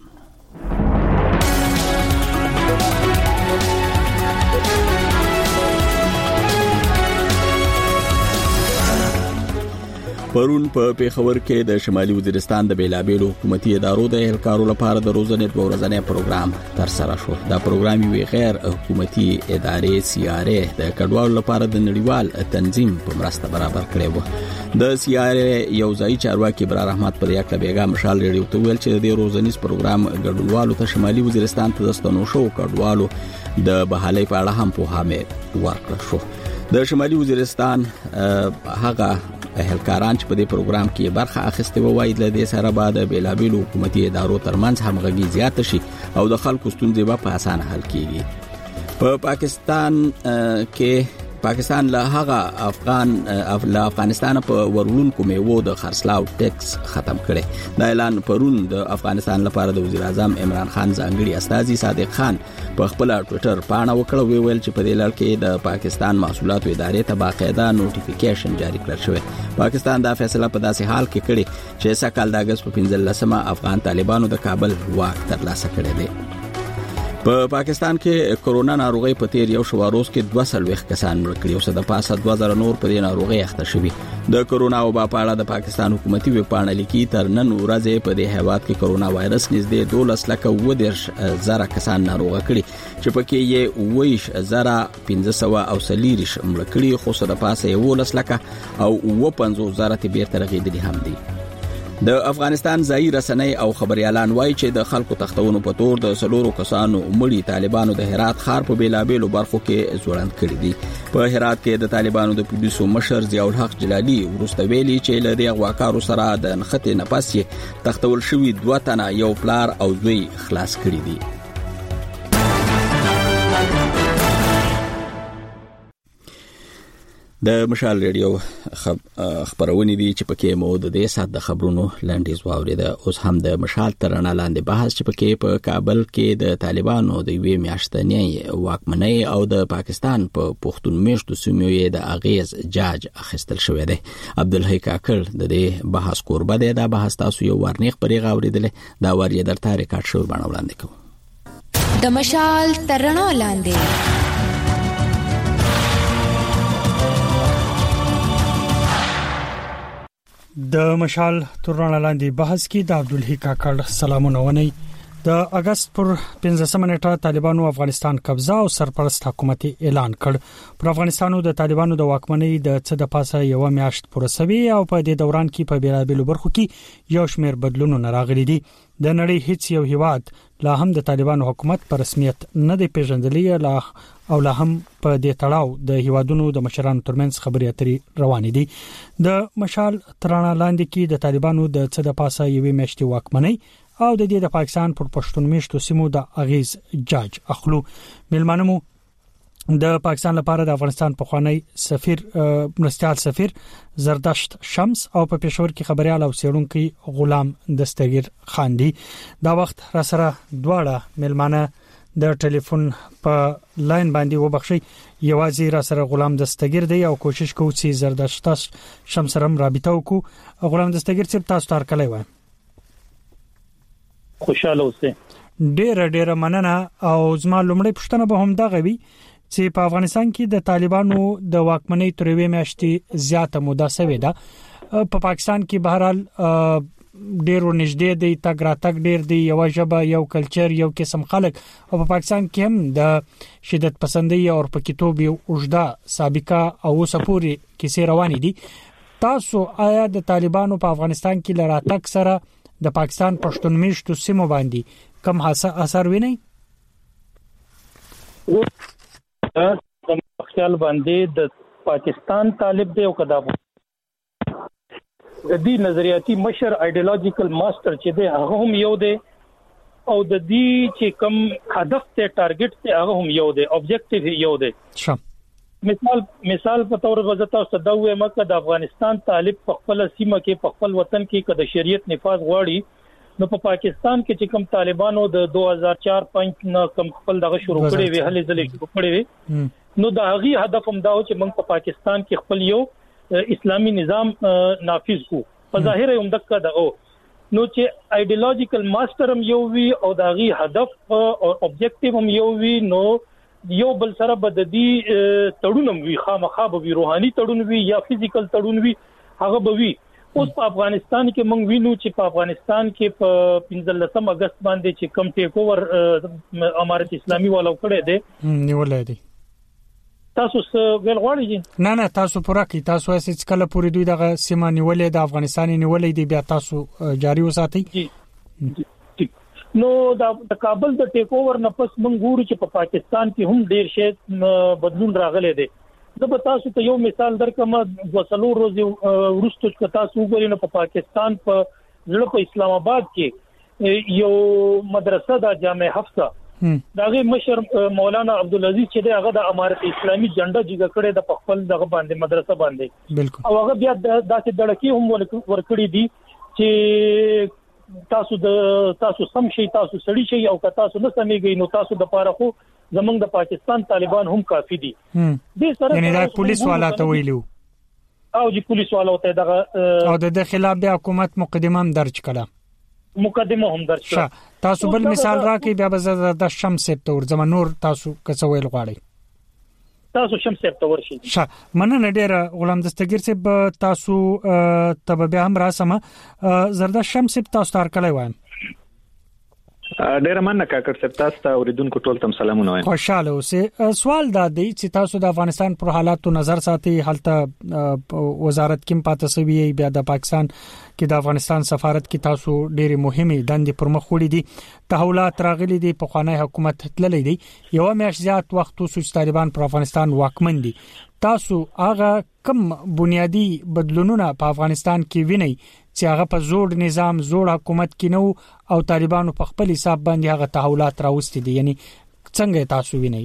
A: پرون په پیښور کې د شمالي وزیرستان د بیلابېلو حکومتي ادارو د اهلکارو لپاره د روزنې په ورځنی پروګرام تر سره شو. دا پروګرام یو غیر حکومتي ادارې CRA د کډوالو لپاره د نړیوال تنظیم په مرسته برابر کړی و. د CRA یو ځای چارواکي برار احمد پر یکه بیګا مشال ریډیو ته ویل چې د روزنیز پروګرام ګډونوالو ته شمالي وزیرستان ته د ستنو شو کډوالو د بحالۍ په اړه هم پوهاوی ورکړ شو. د شمالي وزیرستان هغه اهلکاران چې په دې پروګرام کې برخه اخیسته وایي د دې سره بعد بیلابېلو حکومتي ادارو ترمنځ همغږي زیات شي او د خلکو ستونزې په اسانه حل کیږي. په پاکستان له هغه افغانستان په ورولونکو میوو د خرڅلاو ټیکس ختم کړي. دا اعلان پرون د افغانستان لپاره د وزیر اعظم عمران خان ځانګړي استاذي صادق خان په خپل ټوئیټر باندې وکړ. ویل چې په دې لړ کې د پاکستان محصولاتو ادارې ته باقاعده نوټیفیکیشن جاری کړل شوی. پاکستان دا فیصله په داسې حال کې کړي چې سکهال د اگست په 15 افغان طالبانو د کابل واک ترلاسه کړی دی. په پاکستان کې کرونا ناروغي په تیر یو شواروز کې 240 کسان مړ کړي او د پاسه 2000 نور په دې ناروغي اخته شوي. د کرونا وبا په اړه د پاکستان حکومتي ویبپاڼه لیکي تر نن ورځې په دې هیواد کې کرونا وایرس نږدې 12,000 کسان ناروغ کړي چې پکې یې 20,540 مړ کړي خو د پاسه 11,000 او 55,000 بیرته رغېدلي هم دي. د افغانستان ځایي رسنۍ او خبريالان وایي چې د خلکو تختونو په تور د سلورو کسانو مړي طالبانو د هرات ښار په بیلابېلو برخو کې ځوړند کړي دي. په هرات کې د طالبانو د پولیسو مشر ضیاء الحق جلالي ورسته ویلي چې له دې غواکارو سره د نښتې نفس یې تختول شوي 2 تنه یو پلار او زوی خلاص کړي دي. د مشال ریډیو خبرونه دي چې پکې مو د دې سات د خبرونو لاندې واوریده. اوس هم د مشال ترانه لاندې بحث چې پکې په کابل کې د طالبانو د یوې میاشتنۍ واکمنۍ او د پاکستان په پښتون میشتو سیمو د اغیز جاج اخیستل شوی دی. عبدالحی کاکړ د دې بحث قربه دی. دا بحث تاسو یو ورنیخ پرې غوړیدل دا وریه درته ریکارډ شو باندې وړاندې کوم.
B: د مشال ترانه لاندې
C: د مشال ترانه لاندې بحث کې د عبدالحی کاکړ سلامونه ونی. د اگست پر 15 نیټه طالبانو افغانستان قبضه او سرپرست حکومت اعلان کړ. پر افغانستانو د طالبانو د واکمنۍ د څه د پاسه یو میاشت پورسوي او په دې دوران کې په بیلابېلو برخو کې یو شمېر بدلونونه راغلي دي. د نړۍ هیڅ یو هیواد لا هم د طالبانو حکومت په رسمیت نه دی پیژندلی او لا هم په دې تړاو د هیوادونو د مشرانو ترمنځ خبرې اترې روانې دي. د مشال ترانه لاندې کې د طالبانو د څه د پاسه یو میاشتې واکمنۍ او د دې د پاکستان پر پښتون میشتو سیمو د اغیز جاج اخلو. ملمنمو د پاکستان لپاره د افغانستان پخوانی سفیر مرستيال سفیر زردشت شمس او په پېښور کې خبريال او سیړونکو غلام دستگیر خان دي. دا وخت را سره دواړه ملمانه د ټلیفون په لاین باندې وبخشي. یوازې را سره غلام دستگیر دی او کوشش کوي چې زردشت شمس سره رابطه وکړو. غلام دستگیر چې تاسو تار کړی و
D: خوشاله اوسئ.
C: ډېر مننه او زما لومړی پوښتنه به هم دا غوي چې په افغانستان کې د طالبانو د واکمنۍ تر یوې میاشتې زیاته موده سوې ده. په پاکستان کې بهرحال ډېر ونږدې دی تګ راتګ ډېر دی یو ژبه یو کلچر یو قسم خلک او په پاکستان کې هم د شدت پسندۍ او پکیتوب یو اوږده سابقه او سپوري کیسې روانې دي. تاسو آیا د طالبانو په افغانستان کې لراتک سره د پاکستان پښتون میشتو سیمو باندې کم اثر ویني؟
D: د خیال باندې د پاکستان طالب دی او کدا د دې نظریاتي مشر ایډیالوژیکل ماستر چې دی هغه هم یو دی او د دې چې کوم هدف ته ټارګټ ته هغه هم یو دی، اوبجیکټیو یو دی. مثال په تور وزتا صدوه مکه د افغانستان طالب په خپل سیمه کې په خپل وطن کې کده شریعت نفاذ غواړي نو په پاکستان کې چې کوم طالبانو د 2004-5 نه کوم خپل دغه شروع کړي وی هلې ځلې شروع کړي وی نو د هغه هدف هم دا و چې موږ په پاکستان کې خپل یو اسلامي نظام نافذ کو په ظاهر هم دغه دغه نو چې ایډیالوژیکل ماستر هم یو وی او د هغه هدف او اوبجیکټیو هم یو وی نو یو بل سره بددي تړونم وی خامخا به روحاني تړون وی یا فزیکل تړون وی هغه به وی اوس په افغانستان کې موږ وینو چې په افغانستان کې په 15 اگست باندې چې کم ټیک اوور امارت اسلامي والو کړی دی
C: نیولای دی
D: تاسو ویل غواړئ
C: نه تاسو پوره کی تاسو هیڅ کله پوری دوی دغه سیمه نیولې د افغانستان نیولې دی بیا تاسو جاری وساتئ
D: نو د کابل د ټیک اوور نه پس موږ ګورو چې په پاکستان کې هم ډیر شی بدلون راغلی دی زه به تاسو ته یو مثال درکم وسلو روزي ورستو چې تاسو وګورئ نو په پاکستان په ځړ په اسلام آباد کې یو مدرسه د جامع حفصه داغه مشر مولانا عبدالعزيز چې دغه د امارت اسلامي جنډه جګه کړې د خپل دغه باندې مدرسه باندې
C: بالکل
D: او هغه بیا داسې دړکی هم ورکړي دي چې تاسو سم شي تاسو سړی شي او که تاسو نه سمېږئ نو تاسو د پاره خو زمونږ د پاکستان طالبان هم کافي دي
C: دې سره یعنی دا پولیس والا ته ویلو
D: او چې پولیس والا ته دغه
C: او د خلاف د حکومت مقدمه هم درج کړه
D: مقدمه هم درج کړه
C: تاسو بل مثال راکې بیا به د شمس سپتور زمون نور تاسو کڅویل غواړئ
D: تاسو شمس سپتور شي
C: مننه ډیر غلام دستگیر صاحب تاسو تبه هم راسمه زردا شمس تاسو تار کله وایم
E: ډیر مننه کاکر صاحب تاسو ته اوریدونکو ټول تم سلامونه وایم
C: خوشاله اوسه سوال دا دی چې تاسو د افغانستان پر حالاتو نظر ساتي حالت وزارت کې پاتې سوي بیا د پاکستان کې د افغانستان سفارت کې تاسو ډېری مهمه دندې پر مخ وړي دي تحولات راغلي دي په خوانی حکومت تللی دي یو میاشت زیات وخت وسو طالبان پر افغانستان واکمن دي تاسو هغه کم بنیادی بدلونونه په افغانستان کې ویني چې هغه په زوړ نظام زوړ حکومت کې نو او طالبانو په خپل حساب باندې هغه تحولات راوستي دي یعنی څنګه تاسو ویني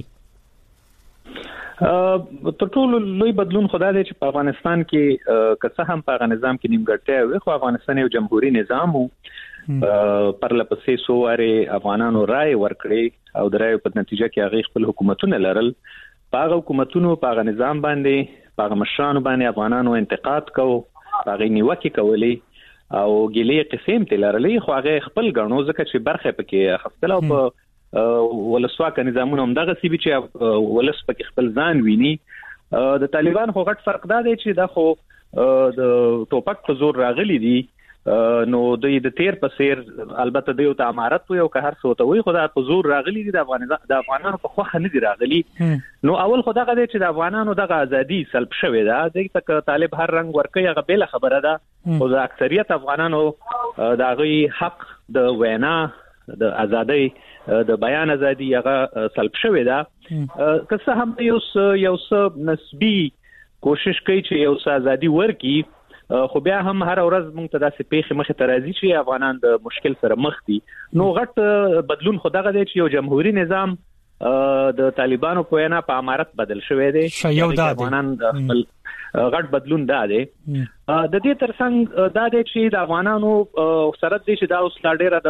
E: ټول لوی بدلون خدای دې چې په افغانستان کې که هم په نظام کې نیمګړتیا وي خو افغانستان یو جمهوریت نظام وو پر لپسې سواره افغانانو رائے ورکړي او د رائے په نتیجه کې هغه خپل حکومتونه لرل هغه حکومتونو په نظام باندې په مشرانو باندې افغانانو انتقاد کوو هغه نیوکه کولی او ګلې قسم ته لرلې خو هغه خپل غنو ځکه چې برخه پکې خپل او په ولسواک نظامونه هم دغه سی چې ولس پکې خپل ځان ویني د طالبان خو غټ فرق دا دی چې دا خو د ټوپک په زور راغلي دي نو د تیر په سیر البته د یو امارت یو که هر څه ته وي خدای په زور راغلي دي د افغانانو په خوخه نه دي راغلي نو اول خدای غواړي چې د افغانانو د ازادي سلب شوه دا د طالب هر رنگ ورکه هغه بل خبره ده او د اکثریت افغانانو د غي حق د وینا د ازادي د بیان ازادي هغه سلب شوه دا که څه هم یو څه نسبی کوشش کوي چې یو څه ازادي ورکي خو بیا هم هر ورځ موږ ته داسې پیښې مخه ترازی چې افغانان د مشکل سره مخ دي نو غټ بدلون خو دغه دی چې یو جمهوریت نظام د طالبانو په وینا په امارت بدل شوی دی افغانان د خپل غټ بدلون دا دی د دې ترڅنګ دا دی چې د افغانانو سره د چې دا اوس لا ډیره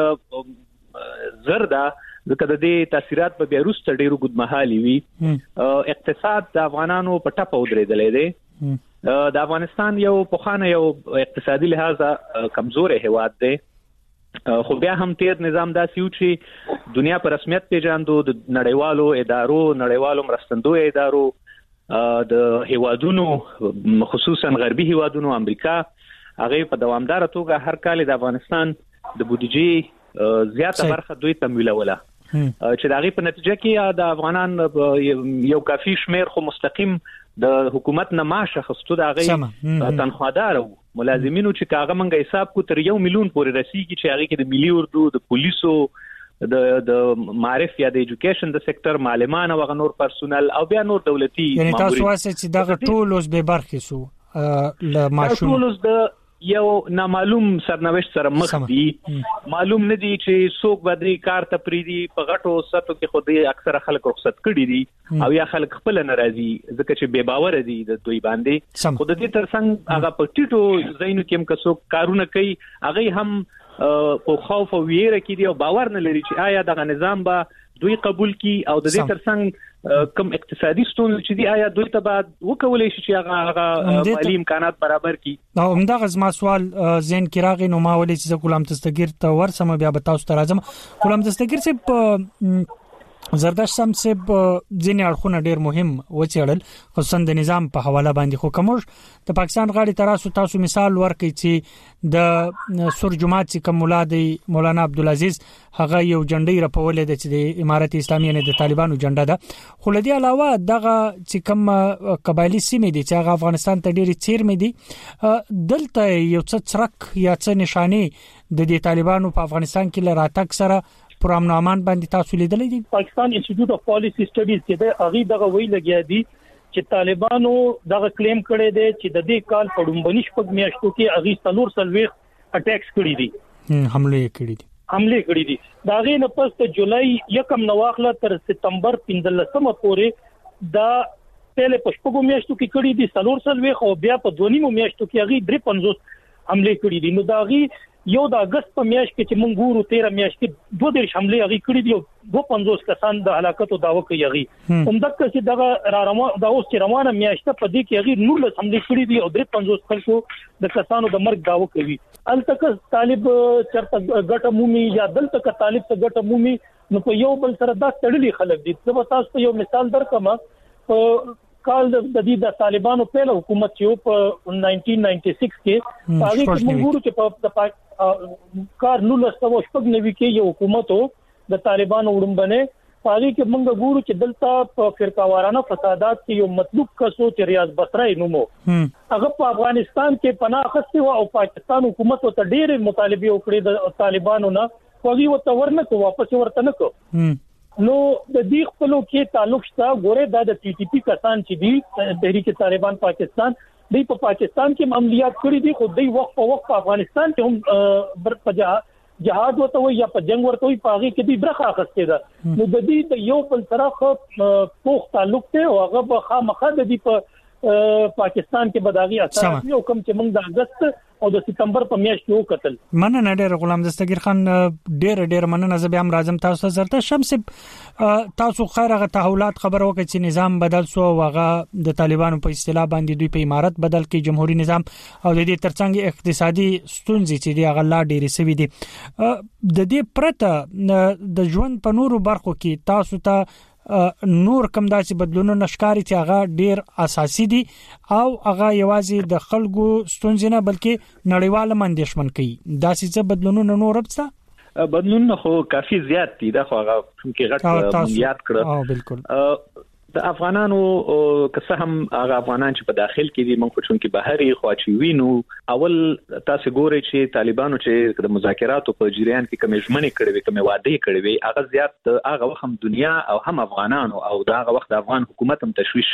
E: د زردا ځکه د دې تاثیرات په بیا روسته ډیرو ګډمحالي وي اقتصاد د افغانانو په ټاپه ودرېدلې دی د افغانستان یو پخوانه یو اقتصادي لحاظ کمزورې هواد دی خو بیا هم تیر نظام داسې و چې دنیا په رسمیت پیژاندو د نړیوالو ادارو نړیوالو مرستندوی ادارو د هوادونو خصوصا غربي هوادونو امریکا هغه په دوامدار توګه هر کال د افغانستان د بودیجې زیاته برخه دوی تمویلوله چې دا غي په نتیجه کې د افغانان یو کافي شمیر خو مستقیم د حکومت نه معاش اخستو دا غي تنخوادار ملازمینو چې کاغه منګه حساب کو تر 1 میلیون پورې رسیدي چې هغه کې د ملي اردو د پولیسو د معرف یا د ایجوکیشن د سېکټر معلمان او نور پرسونل او بیا نور دولتي
C: یعنی تاسو واسه چې دا ټول اوس به برخې سو ل ماشوم
E: یو نامعلوم سرنوشت سره مخ دي. معلوم نه دي چې څوک به دې کار ته پریدي. په غټو سطحو کې خو دې اکثره خلک رخصت کړي دي او یا خلک خپل ناراضي ځکه چې بے باور دي د دوی باندې. خو د دې ترڅنګ هغه په ټیټو ځایونو کې هم که څوک کارونه کوي هغه هم په خوف او ویره کې دي او باور نه لري چې آیا دغه نظام به دوی قبول کی او د دې ترڅنګ کم اقتصادي ستونزې چې دی آیا دوی ته بعد وکولای شي چې هغه مالی امکانات برابر کی.
C: نو همدغه زما سوال زین کې راغی نو ما ولې چې غلام دستگیر ته ورسم بیا به تاسو ته راځم. غلام دستگیر چې زردشت سم سب ځینې اړخونه ډېر مهم وڅېړل خصوصا د نظام په حواله باندې. خو کومش د پاکستان غاړي تاسو مثال ورکړئ چې د سور جماعت چې کوم مولا دی مولانا عبدالعزيز هغه یو جنډي رپولې د چې د امارت اسلامي نه د طالبانو جنډه ده. خو لدی علاوه دغه چې کوم قبایلی سیمې دي چې هغه افغانستان ته ډېری چیرمې دي دلته یو څه څرک یا څه نشانه د دې طالبانو په افغانستان کې لراتک سره پرامنامان باندې تاسو لیدلې دي.
D: پاکستان انسټیټیوټ اف پالیسی سټډیز کې د هغه دغه وی لګیا دي چې طالبانو دغه کلیم کړي دي چې د دې کال په ډومبني شپږ میاشتو کې هغه څلور سلويخ اٹیکس کړي دي حمله کړي دي. دا غي نه پس ته جولای 1 نواخله تر سپتمبر 15 پورې دا پهله په شپږو میاشتو کې کړي دي څلور سلويخ او بیا په 2 میاشتو کې هغه 53 حمله کړي دي. نو دا غي یو د اگست په میاشت کې چې مونږ ګورو 13 میاشت کې 2 حمله هغه کړی دی او 250 کسان د هلاکتو داوا کوي هغه. همدغه چې دغه د اوس چې روانه میاشت په دې کې هغه 19 حمله کړی دی او 350 خلکو د کسانو د مرګ داوا کوي. التکه طالب چرته ګټه مومي یا دلته طالب ته ګټه مومي نو په یو بل سره دا تړلي خلک دي. زه تاسو ته یو مثال درکم. کال د دې د طالبانو په حکومت چې په 1996 کې هغه کې موږ ګورو چې په کار 1999 کې یو حکومت د طالبانو وړاندې هغه کې موږ ګورو چې دلته په فرقاوارانه فسادات کې یو مطلوب کسو چې ریاض بصری نومو هغه په افغانستان کې پناه اخیسته او پاکستان حکومت ته ډېر مطالبه وکړي د طالبانو نه کوي او تورنه کو واپس ورته نه کو. نو د دې خپلو کې تعلق شته. ګوره دا د ټي ټي پی کسان چې دي تحریک طالبان پاکستان دوی په پاکستان کې عملیات کړی دي خو دوی وخت په وخت په افغانستان کې هم جهاد وته وي یا په جنگ ورته وي په هغه کې دوی برخه اخیسته ده. نو د دې د یو بل سره خو تعلق ته او هغه به خامخا د دې په پاکستان کې بداغي اثر او کوم چې موږ د اگست او د سپتمبر په میاشت کې وکتل.
C: مننه ډېر غلام دستگیر خان ډېر مننه. زه به هم راځم تاسو زرته شمس تاسو خیرغه تحولات خبر وکړي چې نظام بدل سو واغه د طالبانو په اصطلاح باندې دوی په امارت بدل کې جمهوریت نظام او د دې ترڅنګ اقتصادي ستونزې چې دی هغه لا ډېرې سوي دي. د دې پرته د ژوند په نورو برخو کې تاسو ته نور کم داسې بدلونونه نشکاري چې هغه ډیر اساسي دي او هغه یوازې د خلکو ستونزې نه بلکې نړیواله اندېښمن کوي. داسې څه بدلونونه نور وبسته
E: بدلونونه خو کافي زیات دي. دا خو هغه چې غټ یاد کړه
C: بالکل
E: د افغانانو که هم هغه افغانان چې په داخل کې دي موږ چون کې بهري خو چې وینو اول تاسو ګورئ چې طالبانو چې د مذاکراتو په جریان کې کومې ژمنې کړې وي کومې وعده کړې وي هغه زیات هغه وخت هم دنیا او هم افغانانو او دا هغه وخت د افغان حکومت هم تشويش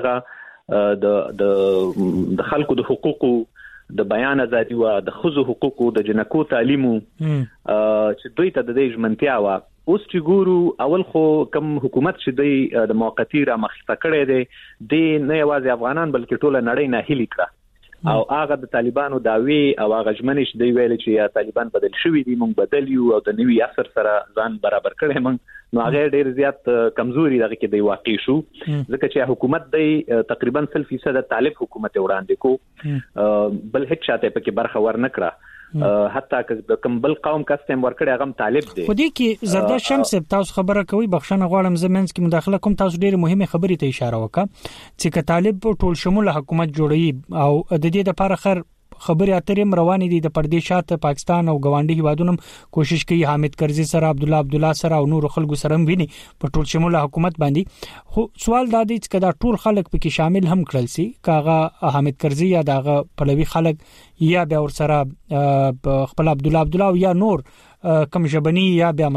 E: همدغه د خلکو د حقوقو د بیان ازادي او د خزو حقوقو د جنکو تعلیمو چې دوی ته د دې ژمنتیا وا اوس چې ګورو اول خو کوم حکومت چې د موقتی را مخته کړی دی د نه یوازې افغانان بلکې ټول نړۍ نه هلي کړه او هغه د طالبانو داوی او هغه ژمنې چې دی ویل چې یا طالبان بدل شوی دي مونږ بدل یو او د نوي اثر سره ځان برابر کړی مونږ نو هغه ډیر زیات کمزوري دغه کې دی واقع شو ځکه چې حکومت دی تقریبا 100% طالب حکومت وړاندې کو بل هیڅ چاته پکې برخه ورنکړه حتی که کوم بل قوم کاستم ورکړي هغه طالب دی.
C: خو دې کې زردا شمس تاسو خبره کوي بخښنه غواړم زمونږ کې مداخله کوم تاسو ډېر مهمه خبرې ته اشاره وکړه چې که طالب ټول شمول حکومت جوړي او د دې لپاره خر خبري اترې روانې دي د پردیشات پاکستان او ګاونډي هیوادونو کوشش کوي حامد کرزي سره عبدالله سره او نور خلکو سره ویني په ټول شمول حکومت باندې. خو سوال دا دی چې دا ټول خلک پکې شامل هم کړل سي کاغه حامد کرزي یا دغه پلوي خلک یا به ور سره خپل عبدالله یا نور کم ژبني یا بیا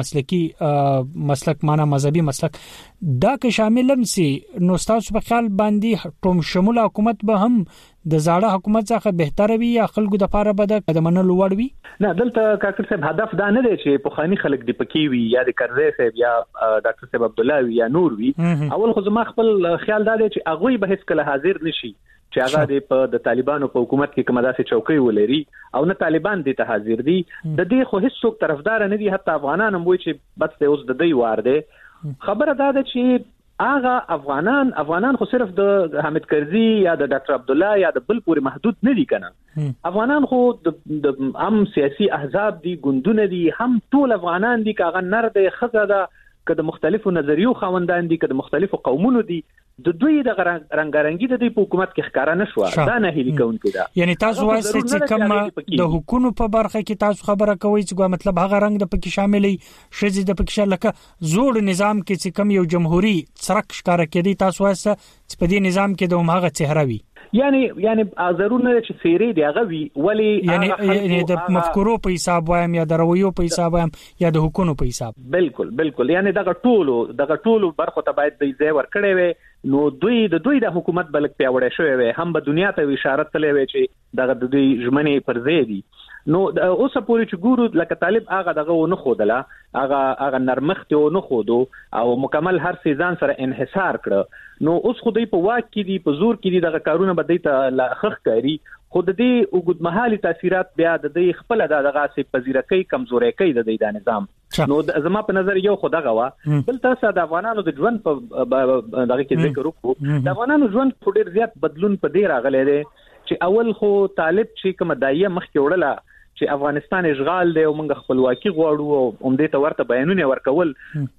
C: مسلک معنا مذهبي مسلک دا که شامل سي نو تاسو په خیال باندې ټوم شمول حکومت به هم د زاړه حکومت څخه بهتر وي یا خلکو د لپاره به د منلو وړ وي؟
E: نه دلته کاکر صاحب هدف دا نه دی چې په خاني خلک دی پکې وي یا د کرزي صاحب یا ډاکټر صاحب عبد الله وي یا نور وي. اول خو زما خپل خیال دا دی چې هغه به هیڅ کله حاضر نشي چې هغه د طالبانو په حکومت کې کومه داسې چوکۍ ولري او نه طالبان دې ته حاضر دي. د دې خو هیڅ څوک طرفدار نه دي، حتی افغانان هم وایي چې بس ته اوس د دوی وار دی. خبره دا ده چې هغه افغانان خو صرف د حامد کرزي یا د ډاکټر عبد الله یا د بل پورې محدود نه دي کنه. افغانان خو د هم سیاسي احزاب دي، ګوندونه دي، هم ټول افغانان دي، کاغه نر د خزه ده، که د مختلفو نظریو خوندان دي، که د مختلفو قومونو دي، د دوی د رنگارنګي د حکومت کې ښکارا نشو. دا نه هلي کوونکی دا.
C: یعنی تاسو وایي چې کوم د حکومت په برخه کې تاسو خبره کوي چې مطلب هغه رنگ د پکې شاملې شې د پکې لکه زوړ نظام کې چې کوم یو جمهوریت څرک ښکارا کېدی، تاسو وایي چې په دې نظام کې د هغه چهره وي. یعنی ضروري نه چې سیری دی هغه وی ولی یعنی د مفکورو په حساب وایم یا د رویو په حساب وایم یا د حکومت په حساب. بالکل یعنی دغه ټولو برخو ته باید د ځای ورکړې وي. نو دوی د حکومت بلک پیاوړی شوی وي، هم په دنیا ته اشاره تلې وي چې دغه د دوی ژمنې پر ځای دي. نو اوس پورې چې ګورو لکه طالب هغه دغه ونه خودله، هغه نرمخت ونه خودو او مکمل هر سیزان سره انحصار کړ. نو اوس خو دوی په واک کې دي، په زور کې دي، دغه کارونه به دوی ته خخ کاری. خود دې وګدمحالي تاثیرات بیا د دې خپل دغه سي پذیرکۍ کمزوري کوي د دې نظام. نو زما په نظر یو خو دغه وا بل تاسو د افغانانو د ژوند په دغه کې ذکر وکړو. د افغانانو ژوند په ډیر زیات بدلون په دې راغلی دی چې اول خو طالب چې کوم دایې مخکې وړله چې افغانستان اشغال دی او موږ خپلواکي غواړو او همدې ته ورته بیانونه ورکول،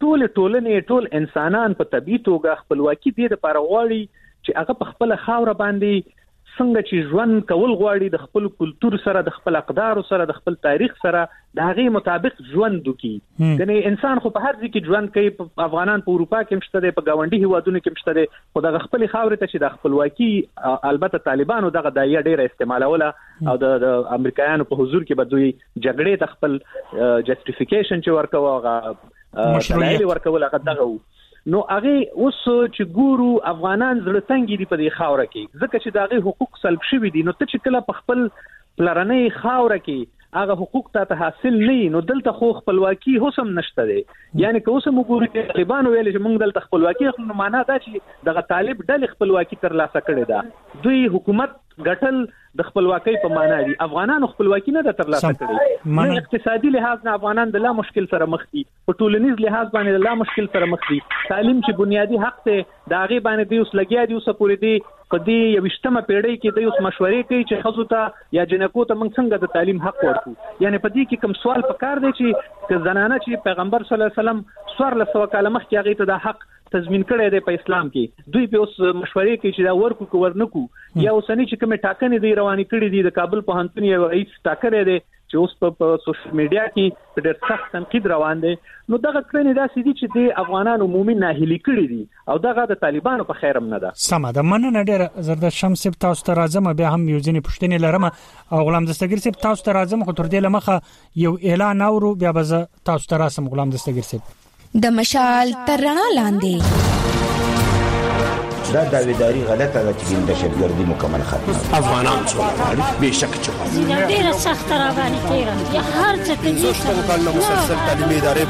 C: ټول انسانان په طبيعي توګه خپلواکي دې لپاره غواړي چې هغه په خپل خاور باندې څنګه چې ژوند کول غواړي، د خپل کلچر سره، د خپل اقدار سره، د خپل تاریخ سره د هغه مطابق ژوند وکړي. یعنی انسان خو په هر ځای کې ژوند کوي، افغانان په اروپا کې مشته دي، په گاونډي هیوادونو کې مشته دي، خو د خپل خاور ته چې د خپلواکي البته طالبانو دغه دایې ډیره استعمالوله او د امریکایانو په حضور کې به دوی جګړې ته خپل جسټیفیکیشن چې ورکوه مشروعیت ورکول هغه دغه. نو هغه اوس چې ګورو افغانان زړه تنګي دي په دې خاور کې، ځکه چې دغه حقوق سلب شوي دي. نو ته چې کله په خپل پلرنۍ خاور کې هغه حقوق ته حاصل نه، نو دلته خو خپلواکي هوسم نشته دي. یعنی که اوس موږ ګورو چې طالبان ویل چې موږ دلته خپلواکي اخلو، نو معنا دا چې دغه طالب ډلې خپلواکي ترلاسه کړې ده. دوی حکومت ګټل د خپلواکۍ په معنا دي، افغانانو خپلواکي نه ده ترلاسه کړې. نه اقتصادي لحاظ نه افغانان د لا مشکل سره مخ دي، په ټولنیز لحاظ باندې د لا مشکل سره مخ دي. تعلیم چې بنیادی حق ته دا غي باندې دی اوس لګیا دي، اوس پورې دی قدی یوشتمه پیړۍ کې دی اوس مشورې کوي چې خزو ته یا جنکو ته موږ څنګه د تعلیم حق ورکو. یعنی په دې کې کوم سوال پکار دی چې زنانه چې پیغمبر صلی الله علیه وسلم 1400 کال مخکې هغه ته د حق تضمین کړی دی په اسلام کې، دوی په اوس مشورې کوي چې دا ورکو کو ورنکو. یا اوسنی چې کوم ټاکنې دی روانې کړې دي، د کابل په هنتون یو رئیس ټاکره دی چې اوس په سوشل میډیا کې په ډېر سخت تنقید روان دی. نو دغه کړنې داسې دي چې د افغانانو عمومي ناهیلي کړي دي او دغه د طالبانو په خیرم نه ده. سمه ده، مننه ډېر. زرداد شمس صاحب تاسو ته راځم، بیا هم یو ځینې پوښتنې لرم او غلام دستګیر صاحب تاسو ته راځم، خو تر دې لمخه یو اعلان اورو، بیا به تاسو ته راسم. غلام دستګیر صاحب
B: د مشال تر رڼا لاندې
G: دا داویداری غلطه ده چې دهشتګردي مکمل ختمه افغانان څو به شک چې
H: ډیره سخت را باندې تیرم هر څه ته
G: مسلسل تعلیمي ادارې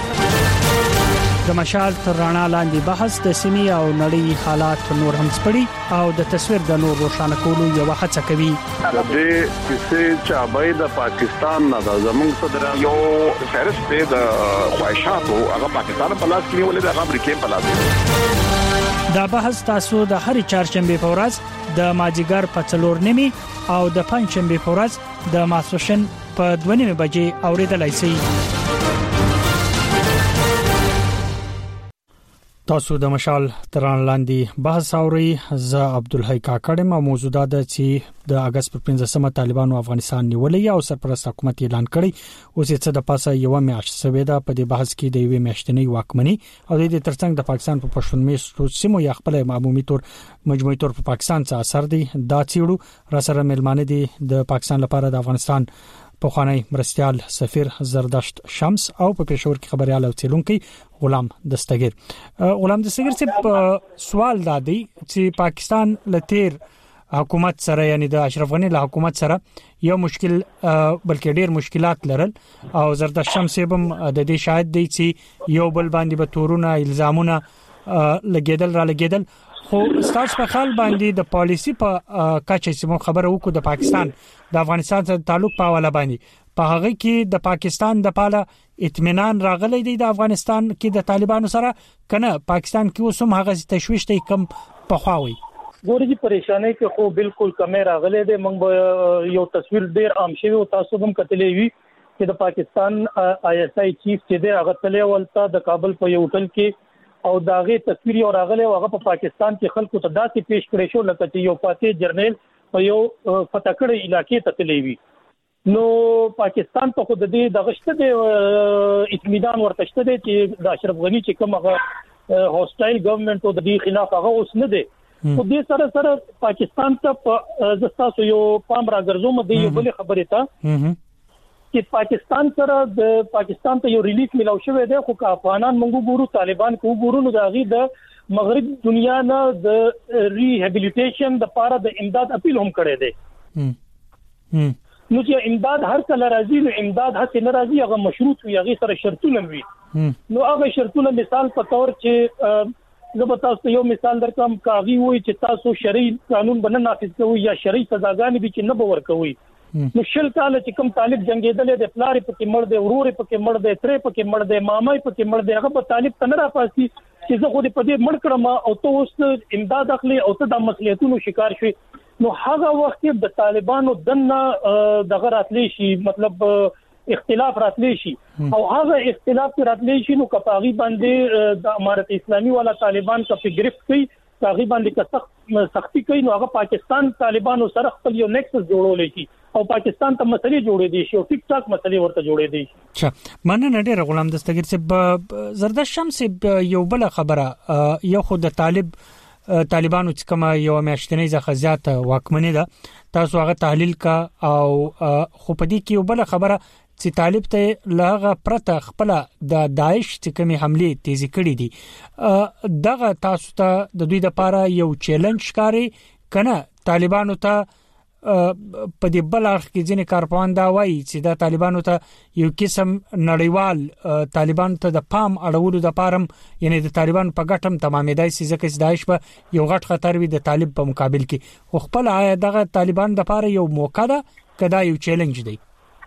G: بندي.
C: د مشال تر رڼا لاندې بحث د سیمې او نړۍ حالات نور هم سپړي او د تصویر د نور روښانه کولو یو هڅه کوي.
I: د دې کیسې چې ابای د پاکستان نه د زمونږ صدر یو فهرست د خواهشاتو هغه پاکستان په لاس کې ولې د امریکا په لاس.
C: دا بحث تاسو د هر چهارشنبه په ورځ د ماجیګر په 4:30 او د پنځشنبه په ورځ د ماسوشن په 2:30 بجې اوریدلای شئ. تاسو د مشال تران لاندې بحث اوري. زه عبدالحی کاکړم. موضوع دا ده چې د اگست پر 15مه طالبانو افغانستان نیولې او سرپرست حکومت اعلان کړی. اوس یې څه د پاسه یو میاشت سوي ده په دې بحث کې د یوې میاشتنۍ واکمنۍ او د دې ترڅنګ د پاکستان په پښتونخوا سیمو یا خپل عمومي تور مجموعي تور په پاکستان څخه اثر دي. دا چیرو را سره ملمانه دي د پاکستان لپاره د افغانستان پخوانی مرستيال سفیر زردشت شمس او په پېښور کې خبريال او چلونکي غلام دستگیر چې سوال دادی چې پاکستان لتیر حکومت سره یعنی د اشرف غنی له حکومت سره یو مشکل بلکې ډیر مشکلات لرل او زردشت شمس هم د دې شاهد دی چې یو بل باندې به تورونه الزامونه لګیدل خو ستاسو په خپل باندې د پالیسی په کچه چې خبره وکړو د پاکستان د افغانستان سره تعلق په حواله باندې په هغه کې د پاکستان د پاله اطمینان راغلی دی د افغانستان کې د طالبانو سره کنه پاکستان کې اوس هم هغه تشويش دی کم په خواوي
D: ګورې پریشانې کې خو بالکل کمې راغلي دي موږ یو تصویر ډیر عام شوی او تاسو هم کتلې وی چې د پاکستان ISI چیف چې دی هغه تلې ولته د کابل په یو هوټل کې او داغه تصویر یو راغلی او هغه په پاکستان کې خلکو ته داسې پیش کړی شو لکه چې یو فاتح جرنیل په یو فتکړې علاقې ته تللی وی نو پاکستان په خود دې د غشته د اطمینان ورتشته دي چې د اشرف غنی چې کومه هوسټایل ګورنمنت او د دې خلاف هغه اوس نه دی خو دې سره پاکستان ته زستاسو یو پام راګرځوم د یو بل خبرې ته چې پاکستان سره د پاکستان ته یو ریلیف ملاو شوی دی خو که افغانان موږ ګورو طالبان کو ګورو نو داغي د مغرب دنیا نه د ریهابیلیټیشن د پاره د امداد اپیل هم کړی دی نو چې امداد هر کله راځي نو امداد هڅه نه راځي هغه مشروط وي هغه سره شرطونه وي نو هغه شرطونه مثال په تور چې زه تاسو یو مثال درکم کاغي وي چې تاسو شرعي قانون باندې نافذ کوئ یا شرعي سزاګانې به چې نه باور کوئ نو شل کال چې کوم طالب جنگیدل د پلار په کې مړ دی ورور په کې مړ دی ترې په کې مړ دی مامای په کې مړ دی هغه په طالب ته نه راپاسي چې زه خو دې په دې مړ کړم او ته اوس امداد اخلي او ته د مسؤلیتونو شکار شوي نو هغه وخت د طالبانو دنه دغه راتلی شي مطلب اختلاف راتلی شي او هغه اختلاف راتلی شي نو کپاغي باندې د امارت اسلامي والا طالبان کا په گرفت کوي کاغي باندې سختی کوي نو هغه پاکستان طالبانو سره خپل یو نیکسس جوړول شي او پاکستان ته مسلې جوړې دي شي او ټیک ټاک مسلې ورته جوړې دي
C: اچھا مننه ډېر غلام دستگیر چې زردشت شمس یو بل خبره یو خود د طالبانو چې کومه یو میاشتنۍ ځخه زیات واکمنه ده تاسو هغه تحلیل کا او خو په دې کې یو بل خبره چې طالب ته لاغه پرته خپل د داعش چې کومي حمله تیزی کړې دي دغه تاسو ته د دوی لپاره یو چیلنج ښکاري کنه طالبانو ته په دې بل اړخ کې ځینې کارپوهان دا وایي چې د طالبانو ته یو قسم نړیوال طالبانو ته د پام اړولو د پارم یعنی د طالبانو په ګټم تمامېدای سي ځکه چې داعش په یو غټ خطر وي د طالب په مقابل کې خو خپل دغه طالبان د لپاره یو موقع ده کدا یو چیلنج دی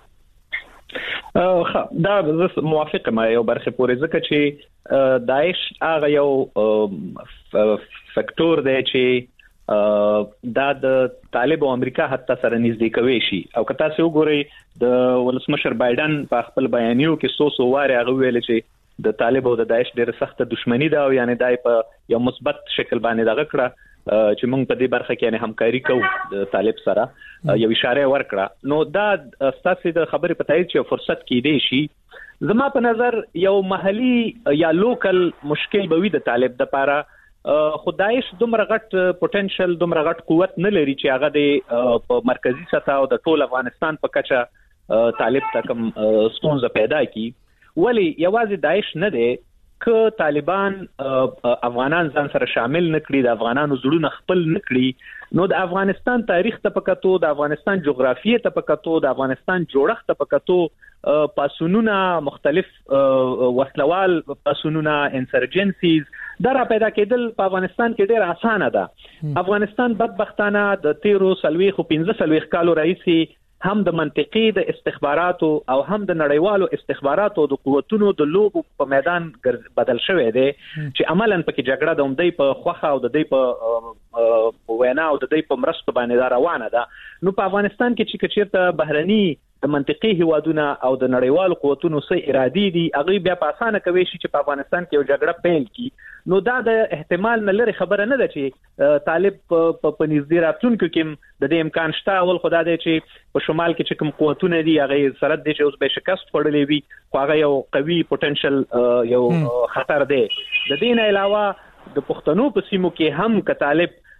E: دا موافق ما یو برخه پورې ځکه چې داعش هغه یو فاکتور دی چې دا د طالب او امریکا حتی سره نږدې کوي شي او که تاسو وګورئ د ولسمشر بایدن په خپل بیانیو کې سو واره هغه ویل چې د طالب او د داعش ډېر سخت دښمنی ده او یعنی دای په یو مثبت شکل باندې دغه کړه چې موږ په دې برخه کې یعنی همکاري کوو د طالب سره یو اشاره ورکړه نو دا ستاسو د خبرې په تایید چې فرصت کې دی شي زما په نظر یو محلي یا لوکل مشکل به وي د طالب د لپاره خدایش دومره غټ پوتنشل دومره غټ قوت نه لري چې هغه د مرکزی سطح او د ټول افغانستان په کچه طالب تکم ستونزه پیدا کی ولی یوازې داعش نه دی که طالبان افغانان ځان سره شامل نکړي د افغانانو زړونه خپل نکړي نو د افغانستان تاریخ ته پکاتو د افغانستان جغرافیه ته پکاتو د افغانستان جوړښت ته پکاتو پاسونونه مختلف وسلوال پاسونونه انسرجنسیز دا را پیدا کېدل په افغانستان کې ډېر اسانه ده افغانستان بدبختانه د 13 کالو رئیسي هم د منطقي د استخباراتو او هم د نړیوالو استخباراتو د قوتونو د لوبو په میدان بدل شوی دی چې عملاً پکې جګړه د دوی په خوخه او د دوی په وینا او د دوی په مرستو باندې روانه ده نو په افغانستان کې چې چیرته بهرني د منطقي هوادونه او د نړیوالو قوتونو سره ارادي دي هغه بیا په اسانه کوي چې په افغانستان کې یو جګړه پیل کی نو دا د احتمال نه لري خبره نه ده چې طالب په نږدې راتلونکو کې د دې امکان شته اول خدای دې چې په شمال کې چې کوم قوتونه دي هغه سره د چې اوس به شکست وړلې وي خو هغه یو قوي پوتنشل یو خطر دی د دې نه علاوه د پښتنو په سیمو کې هم ک طالب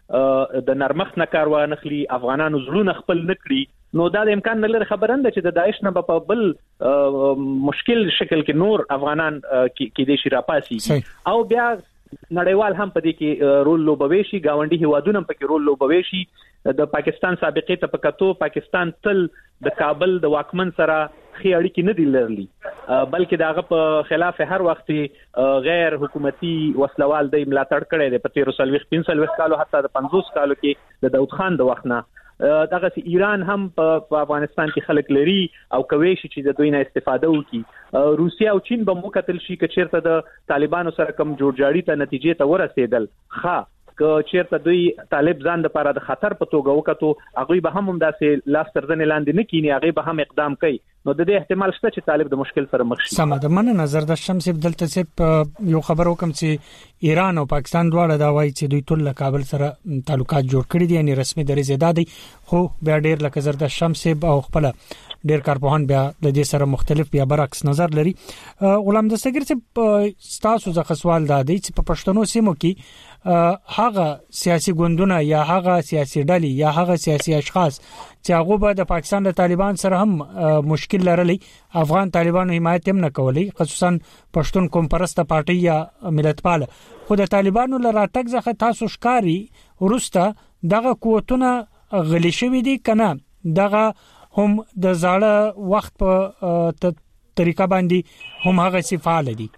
E: د نرمښت نه کار وانخلي، افغانانو زړونه خپل نکړي، نو دا د امکان نه لري خبرنده چې د داعش نه په بل مشکل شکل کې نور افغانان کې د شي راپاسي او بیا نړیوال هم په دې کې رول لوبوي شي، گاونډي هیوادونه هم پکې رول لوبوي شي. د پاکستان سابقې ته پکاتو پاکستان تل د کابل د واکمن سره خې اړیکې نه دي لرلي، بلکې داغه په خلاف هر وخت غیر حکومتي وسلوال د ملاتړ کړي د 13 کالو حتی د 50 کالو کې د داود خان د وخت نه. دغه ایران هم په افغانستان کې خلک لري او کوي چې د دوی نه استفاده وکړي. روسیا او چین به مقتل شي چې چیرته د طالبانو سره کم جوړجاړي ته نتیجې ته ورسېدل، که چیرته دوی طالب ځان د لپاره د خطر په توګه وکړو، هغه به هم داسې لاس تر ځنې لاندې نه کینی، هغه به هم اقدام کوي. نو د دې احتمال شته چې طالب د مشکل سره مخ شي.
C: سم د من نظر د شمس دلته چې یو خبر وکم چې ایران او پاکستان دواړه دا وایي چې دوی ټول له کابل سره تعلقات جوړ کړي دي، یعنی رسمي درې زیاده دي، خو بیا ډیر لکه زر د شمس او خپل ډیر کارپوهان بیا د دې سره مختلف بیا برعکس نظر لري. غلام دستګیر چې تاسو ځکه سوال دادی چې په پښتنو سیمو کې هغه سیاسي ګوندونه یا هغه سیاسي ډلې یا هغه سیاسي اشخاص چې هغه به د پاکستان د طالبان سره هم مشکل لري، افغان طالبانو حمایت هم نه کوي، خصوصا پښتون قوم پرسته پارټي یا ملتپال. خو د طالبانو لراتک ځکه تاسو ښکاری ورسته دغه قوتونه غلي شوی دي کنه، دغه هم د زاړه وخت په طریقه باندې هم هغه صفاله دي.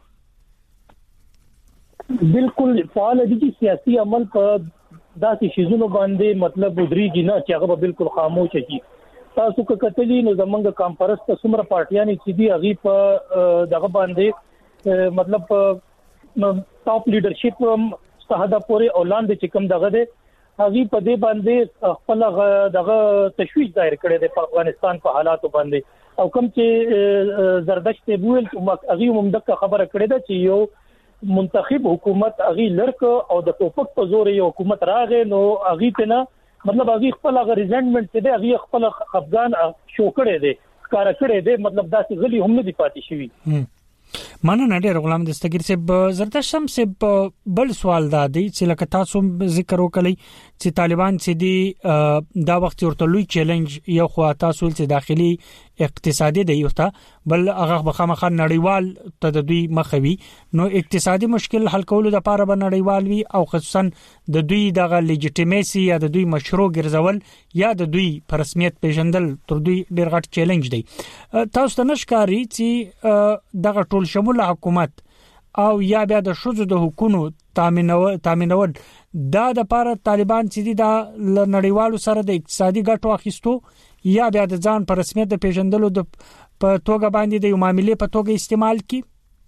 D: بالکل فعال دي چې سیاسي عمل په داسې شیزونو باندې مطلب ودرېږي نه چې هغه بالکل خاموش شي. تاسو که کتلی نو زمونږ کانفرنس ته څومره پارټیان چې دي هغه په دغه باندې مطلب ټاپ لیډرشپ ستهدا پورې اولاد چې کوم دغه ده هغه په دې باندې خپل دغه تشویش ظاهر کړي د افغانستان په حالاتو باندې، او کوم چې زردشت بویل هغه ممدک خبره کړې ده چې یو منتخب حکومت هغه لړک او د ټوپک په زور یو حکومت راغې، نو هغه ته نه مطلب هغه خپل ریزنټمنت دی، هغه خپل افغان شو کړي دي، کار کړي دي، مطلب داسې غلي هم نه دی پاتې شوی.
C: مننه ډیر غلام دستګیر صاحب. زردشت شمس بل سوال دادی چې لکه تاسو ذکر وکړی چې طالبان چې دی دا وخت ورته لوی چیلنج یو خو تاسو چې داخلي اقتصادي دی یوته، بل هغه بخامخ نړیوال ته د دوی مخوي، نو اقتصادي مشکل حل کولو د لپاره به نړیوال وي او خصوصا د دوی دغه لیجیټیمیسي یا د دوی مشروع ګرځول یا د دوی پر رسمیت پیژندل تر دوی ډیر غټ چیلنج دی. تاسو ته نشکاري چې دغه ټول شمول حکومت او یا بیا د شوزو د حکومت تامینول دا د لپاره طالبان چې دی د نړیوالو سره د اقتصادي ګټو اخیستو یا بیا د ځان پر رسمیت د پیژندلو د په توګه باندې د یو معاملې په توګه استعمال کی.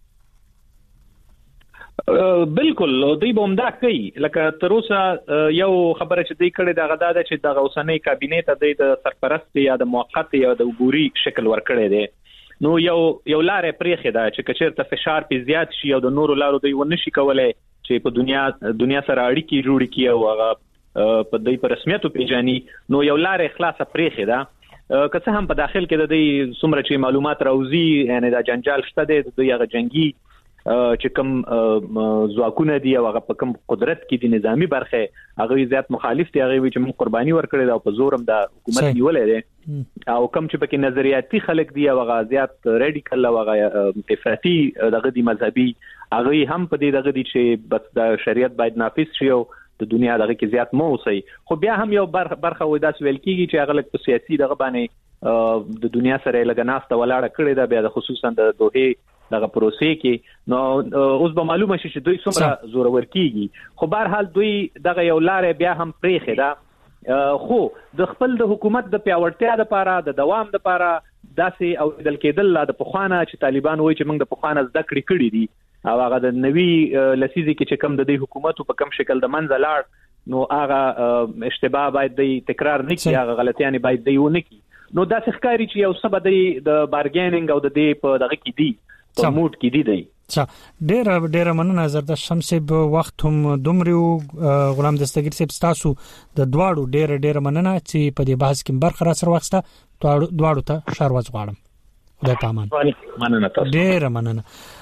E: بالکل دوی بومدا کوي، لکه تر اوسه یو خبره چې دوی کړې دا غدا ده چې د اوسنۍ کابینه ته د سرپرست یا د موقت یا د عبوري شکل ورکړي دي. نو یو لارې پرېخه ده چې کچېرته فشار په زیات شي او د نورو لارو دوی ونشي کولای چې په دنیا سره اړیکې جوړ کړي او هغه په دې پر رسمیت پیژني، نو یو لارې خلاصه پرېخه ده. که څه هم په داخل کې د دې څومره چې معلومات راوځي، یعنی دا جنجال شته د دوی هغه جنگي چې کوم ځواکونه دي او هغه په کوم قدرت کې د نظامی برخه هغه زیات مخالف دي، هغه چې موږ قرباني ورکړي دا په زورم د حکومت نیولې دي، او کوم چې پکې نظریاتي خلک دي او هغه زیات ریډیکل او هغه افراطي دغه دي مذهبي، هغه هم په دې دغه دي چې بس د شریعت باید نافذ شي او د دنیا دغه کې زیات مو اوسي. خو بیا هم یو برخه وې داس ویل کیږي چې هغه لک په سیاسي دغه باندې د دنیا سره لګنافته ولاړه کړې ده، بیا د خصوصا د دوه دغه پروسې کې، نو اوس به معلومه شي چې دوی څومره زور ورکیږي. خو بهر حال دوی دغه یو لارې بیا هم پرېخه ده، خو د خپل د حکومت د پیاوړتیا لپاره د دوام لپاره داسې او دل کېدل د پخوانه چې طالبان وایي چې موږ د پخوانه زده کړې کړې دي او هغه د نوي لسیزي کې چې کوم د دې حکومت په کوم شکل د منځ لاړ، نو هغه اشتباه باید د تکرار نه کړي، هغه غلطیاں باید دی ونه کړي. نو دا ښکاری چې یو څه به د بارګینینګ او د دې په دغه کې دی په موډ کې دی.
C: ډېر مننه زردشت شمس صاحب، وخت هم دومره غلام دستګیر صاحب تاسو د دواړو ډېر مننه چې په دې بحث کې برخه را سره واخسته، دواړو ته شاروز غواړم. خدای پامان.
E: مننه تاسو.
C: ډېر مننه.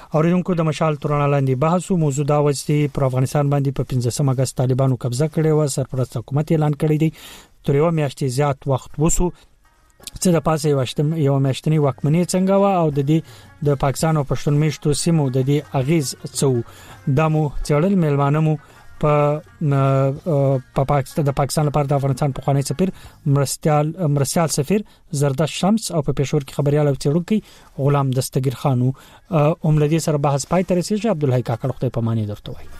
C: اوریدونکو د مشال ترانه لاندې بحث موضوع دا وځي پر افغانستان باندې په 15 اگست طالبانو قبضه کړې و سرپرست حکومت اعلان کړی دی تر یو میاشتې زیات وخت وسو چې د پاسه یو میاشتنی واکمنۍ څنګه وا او د دې د پاکستان او پښتون میشتو سیمو د دې اغیز څو دمو چړل ملمانمو په پاکستان د پاکستان لپاره د افغانستان په خوانی سفیر مرسیال سفیر زردش شمس او په پېښور کې خبريال او چړونکي غلام دستگیر خانو عملدي سره بحث پای تر رسیدي عبدالحی کاکړ خدای په معنی درته وایي.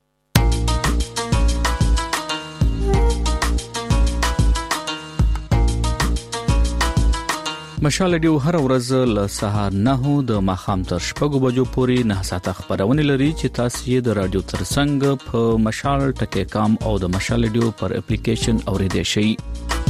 A: مشال ډیو هر ورځ له سهار 9 د ماخام تر شپږ بجو پورې 9 ساعته خبرونه لري چې تاسو یې د رادیو ترڅنګ په مشال ټکی کام او د مشال ډیو پر اپلیکیشن اوریدئ شئ.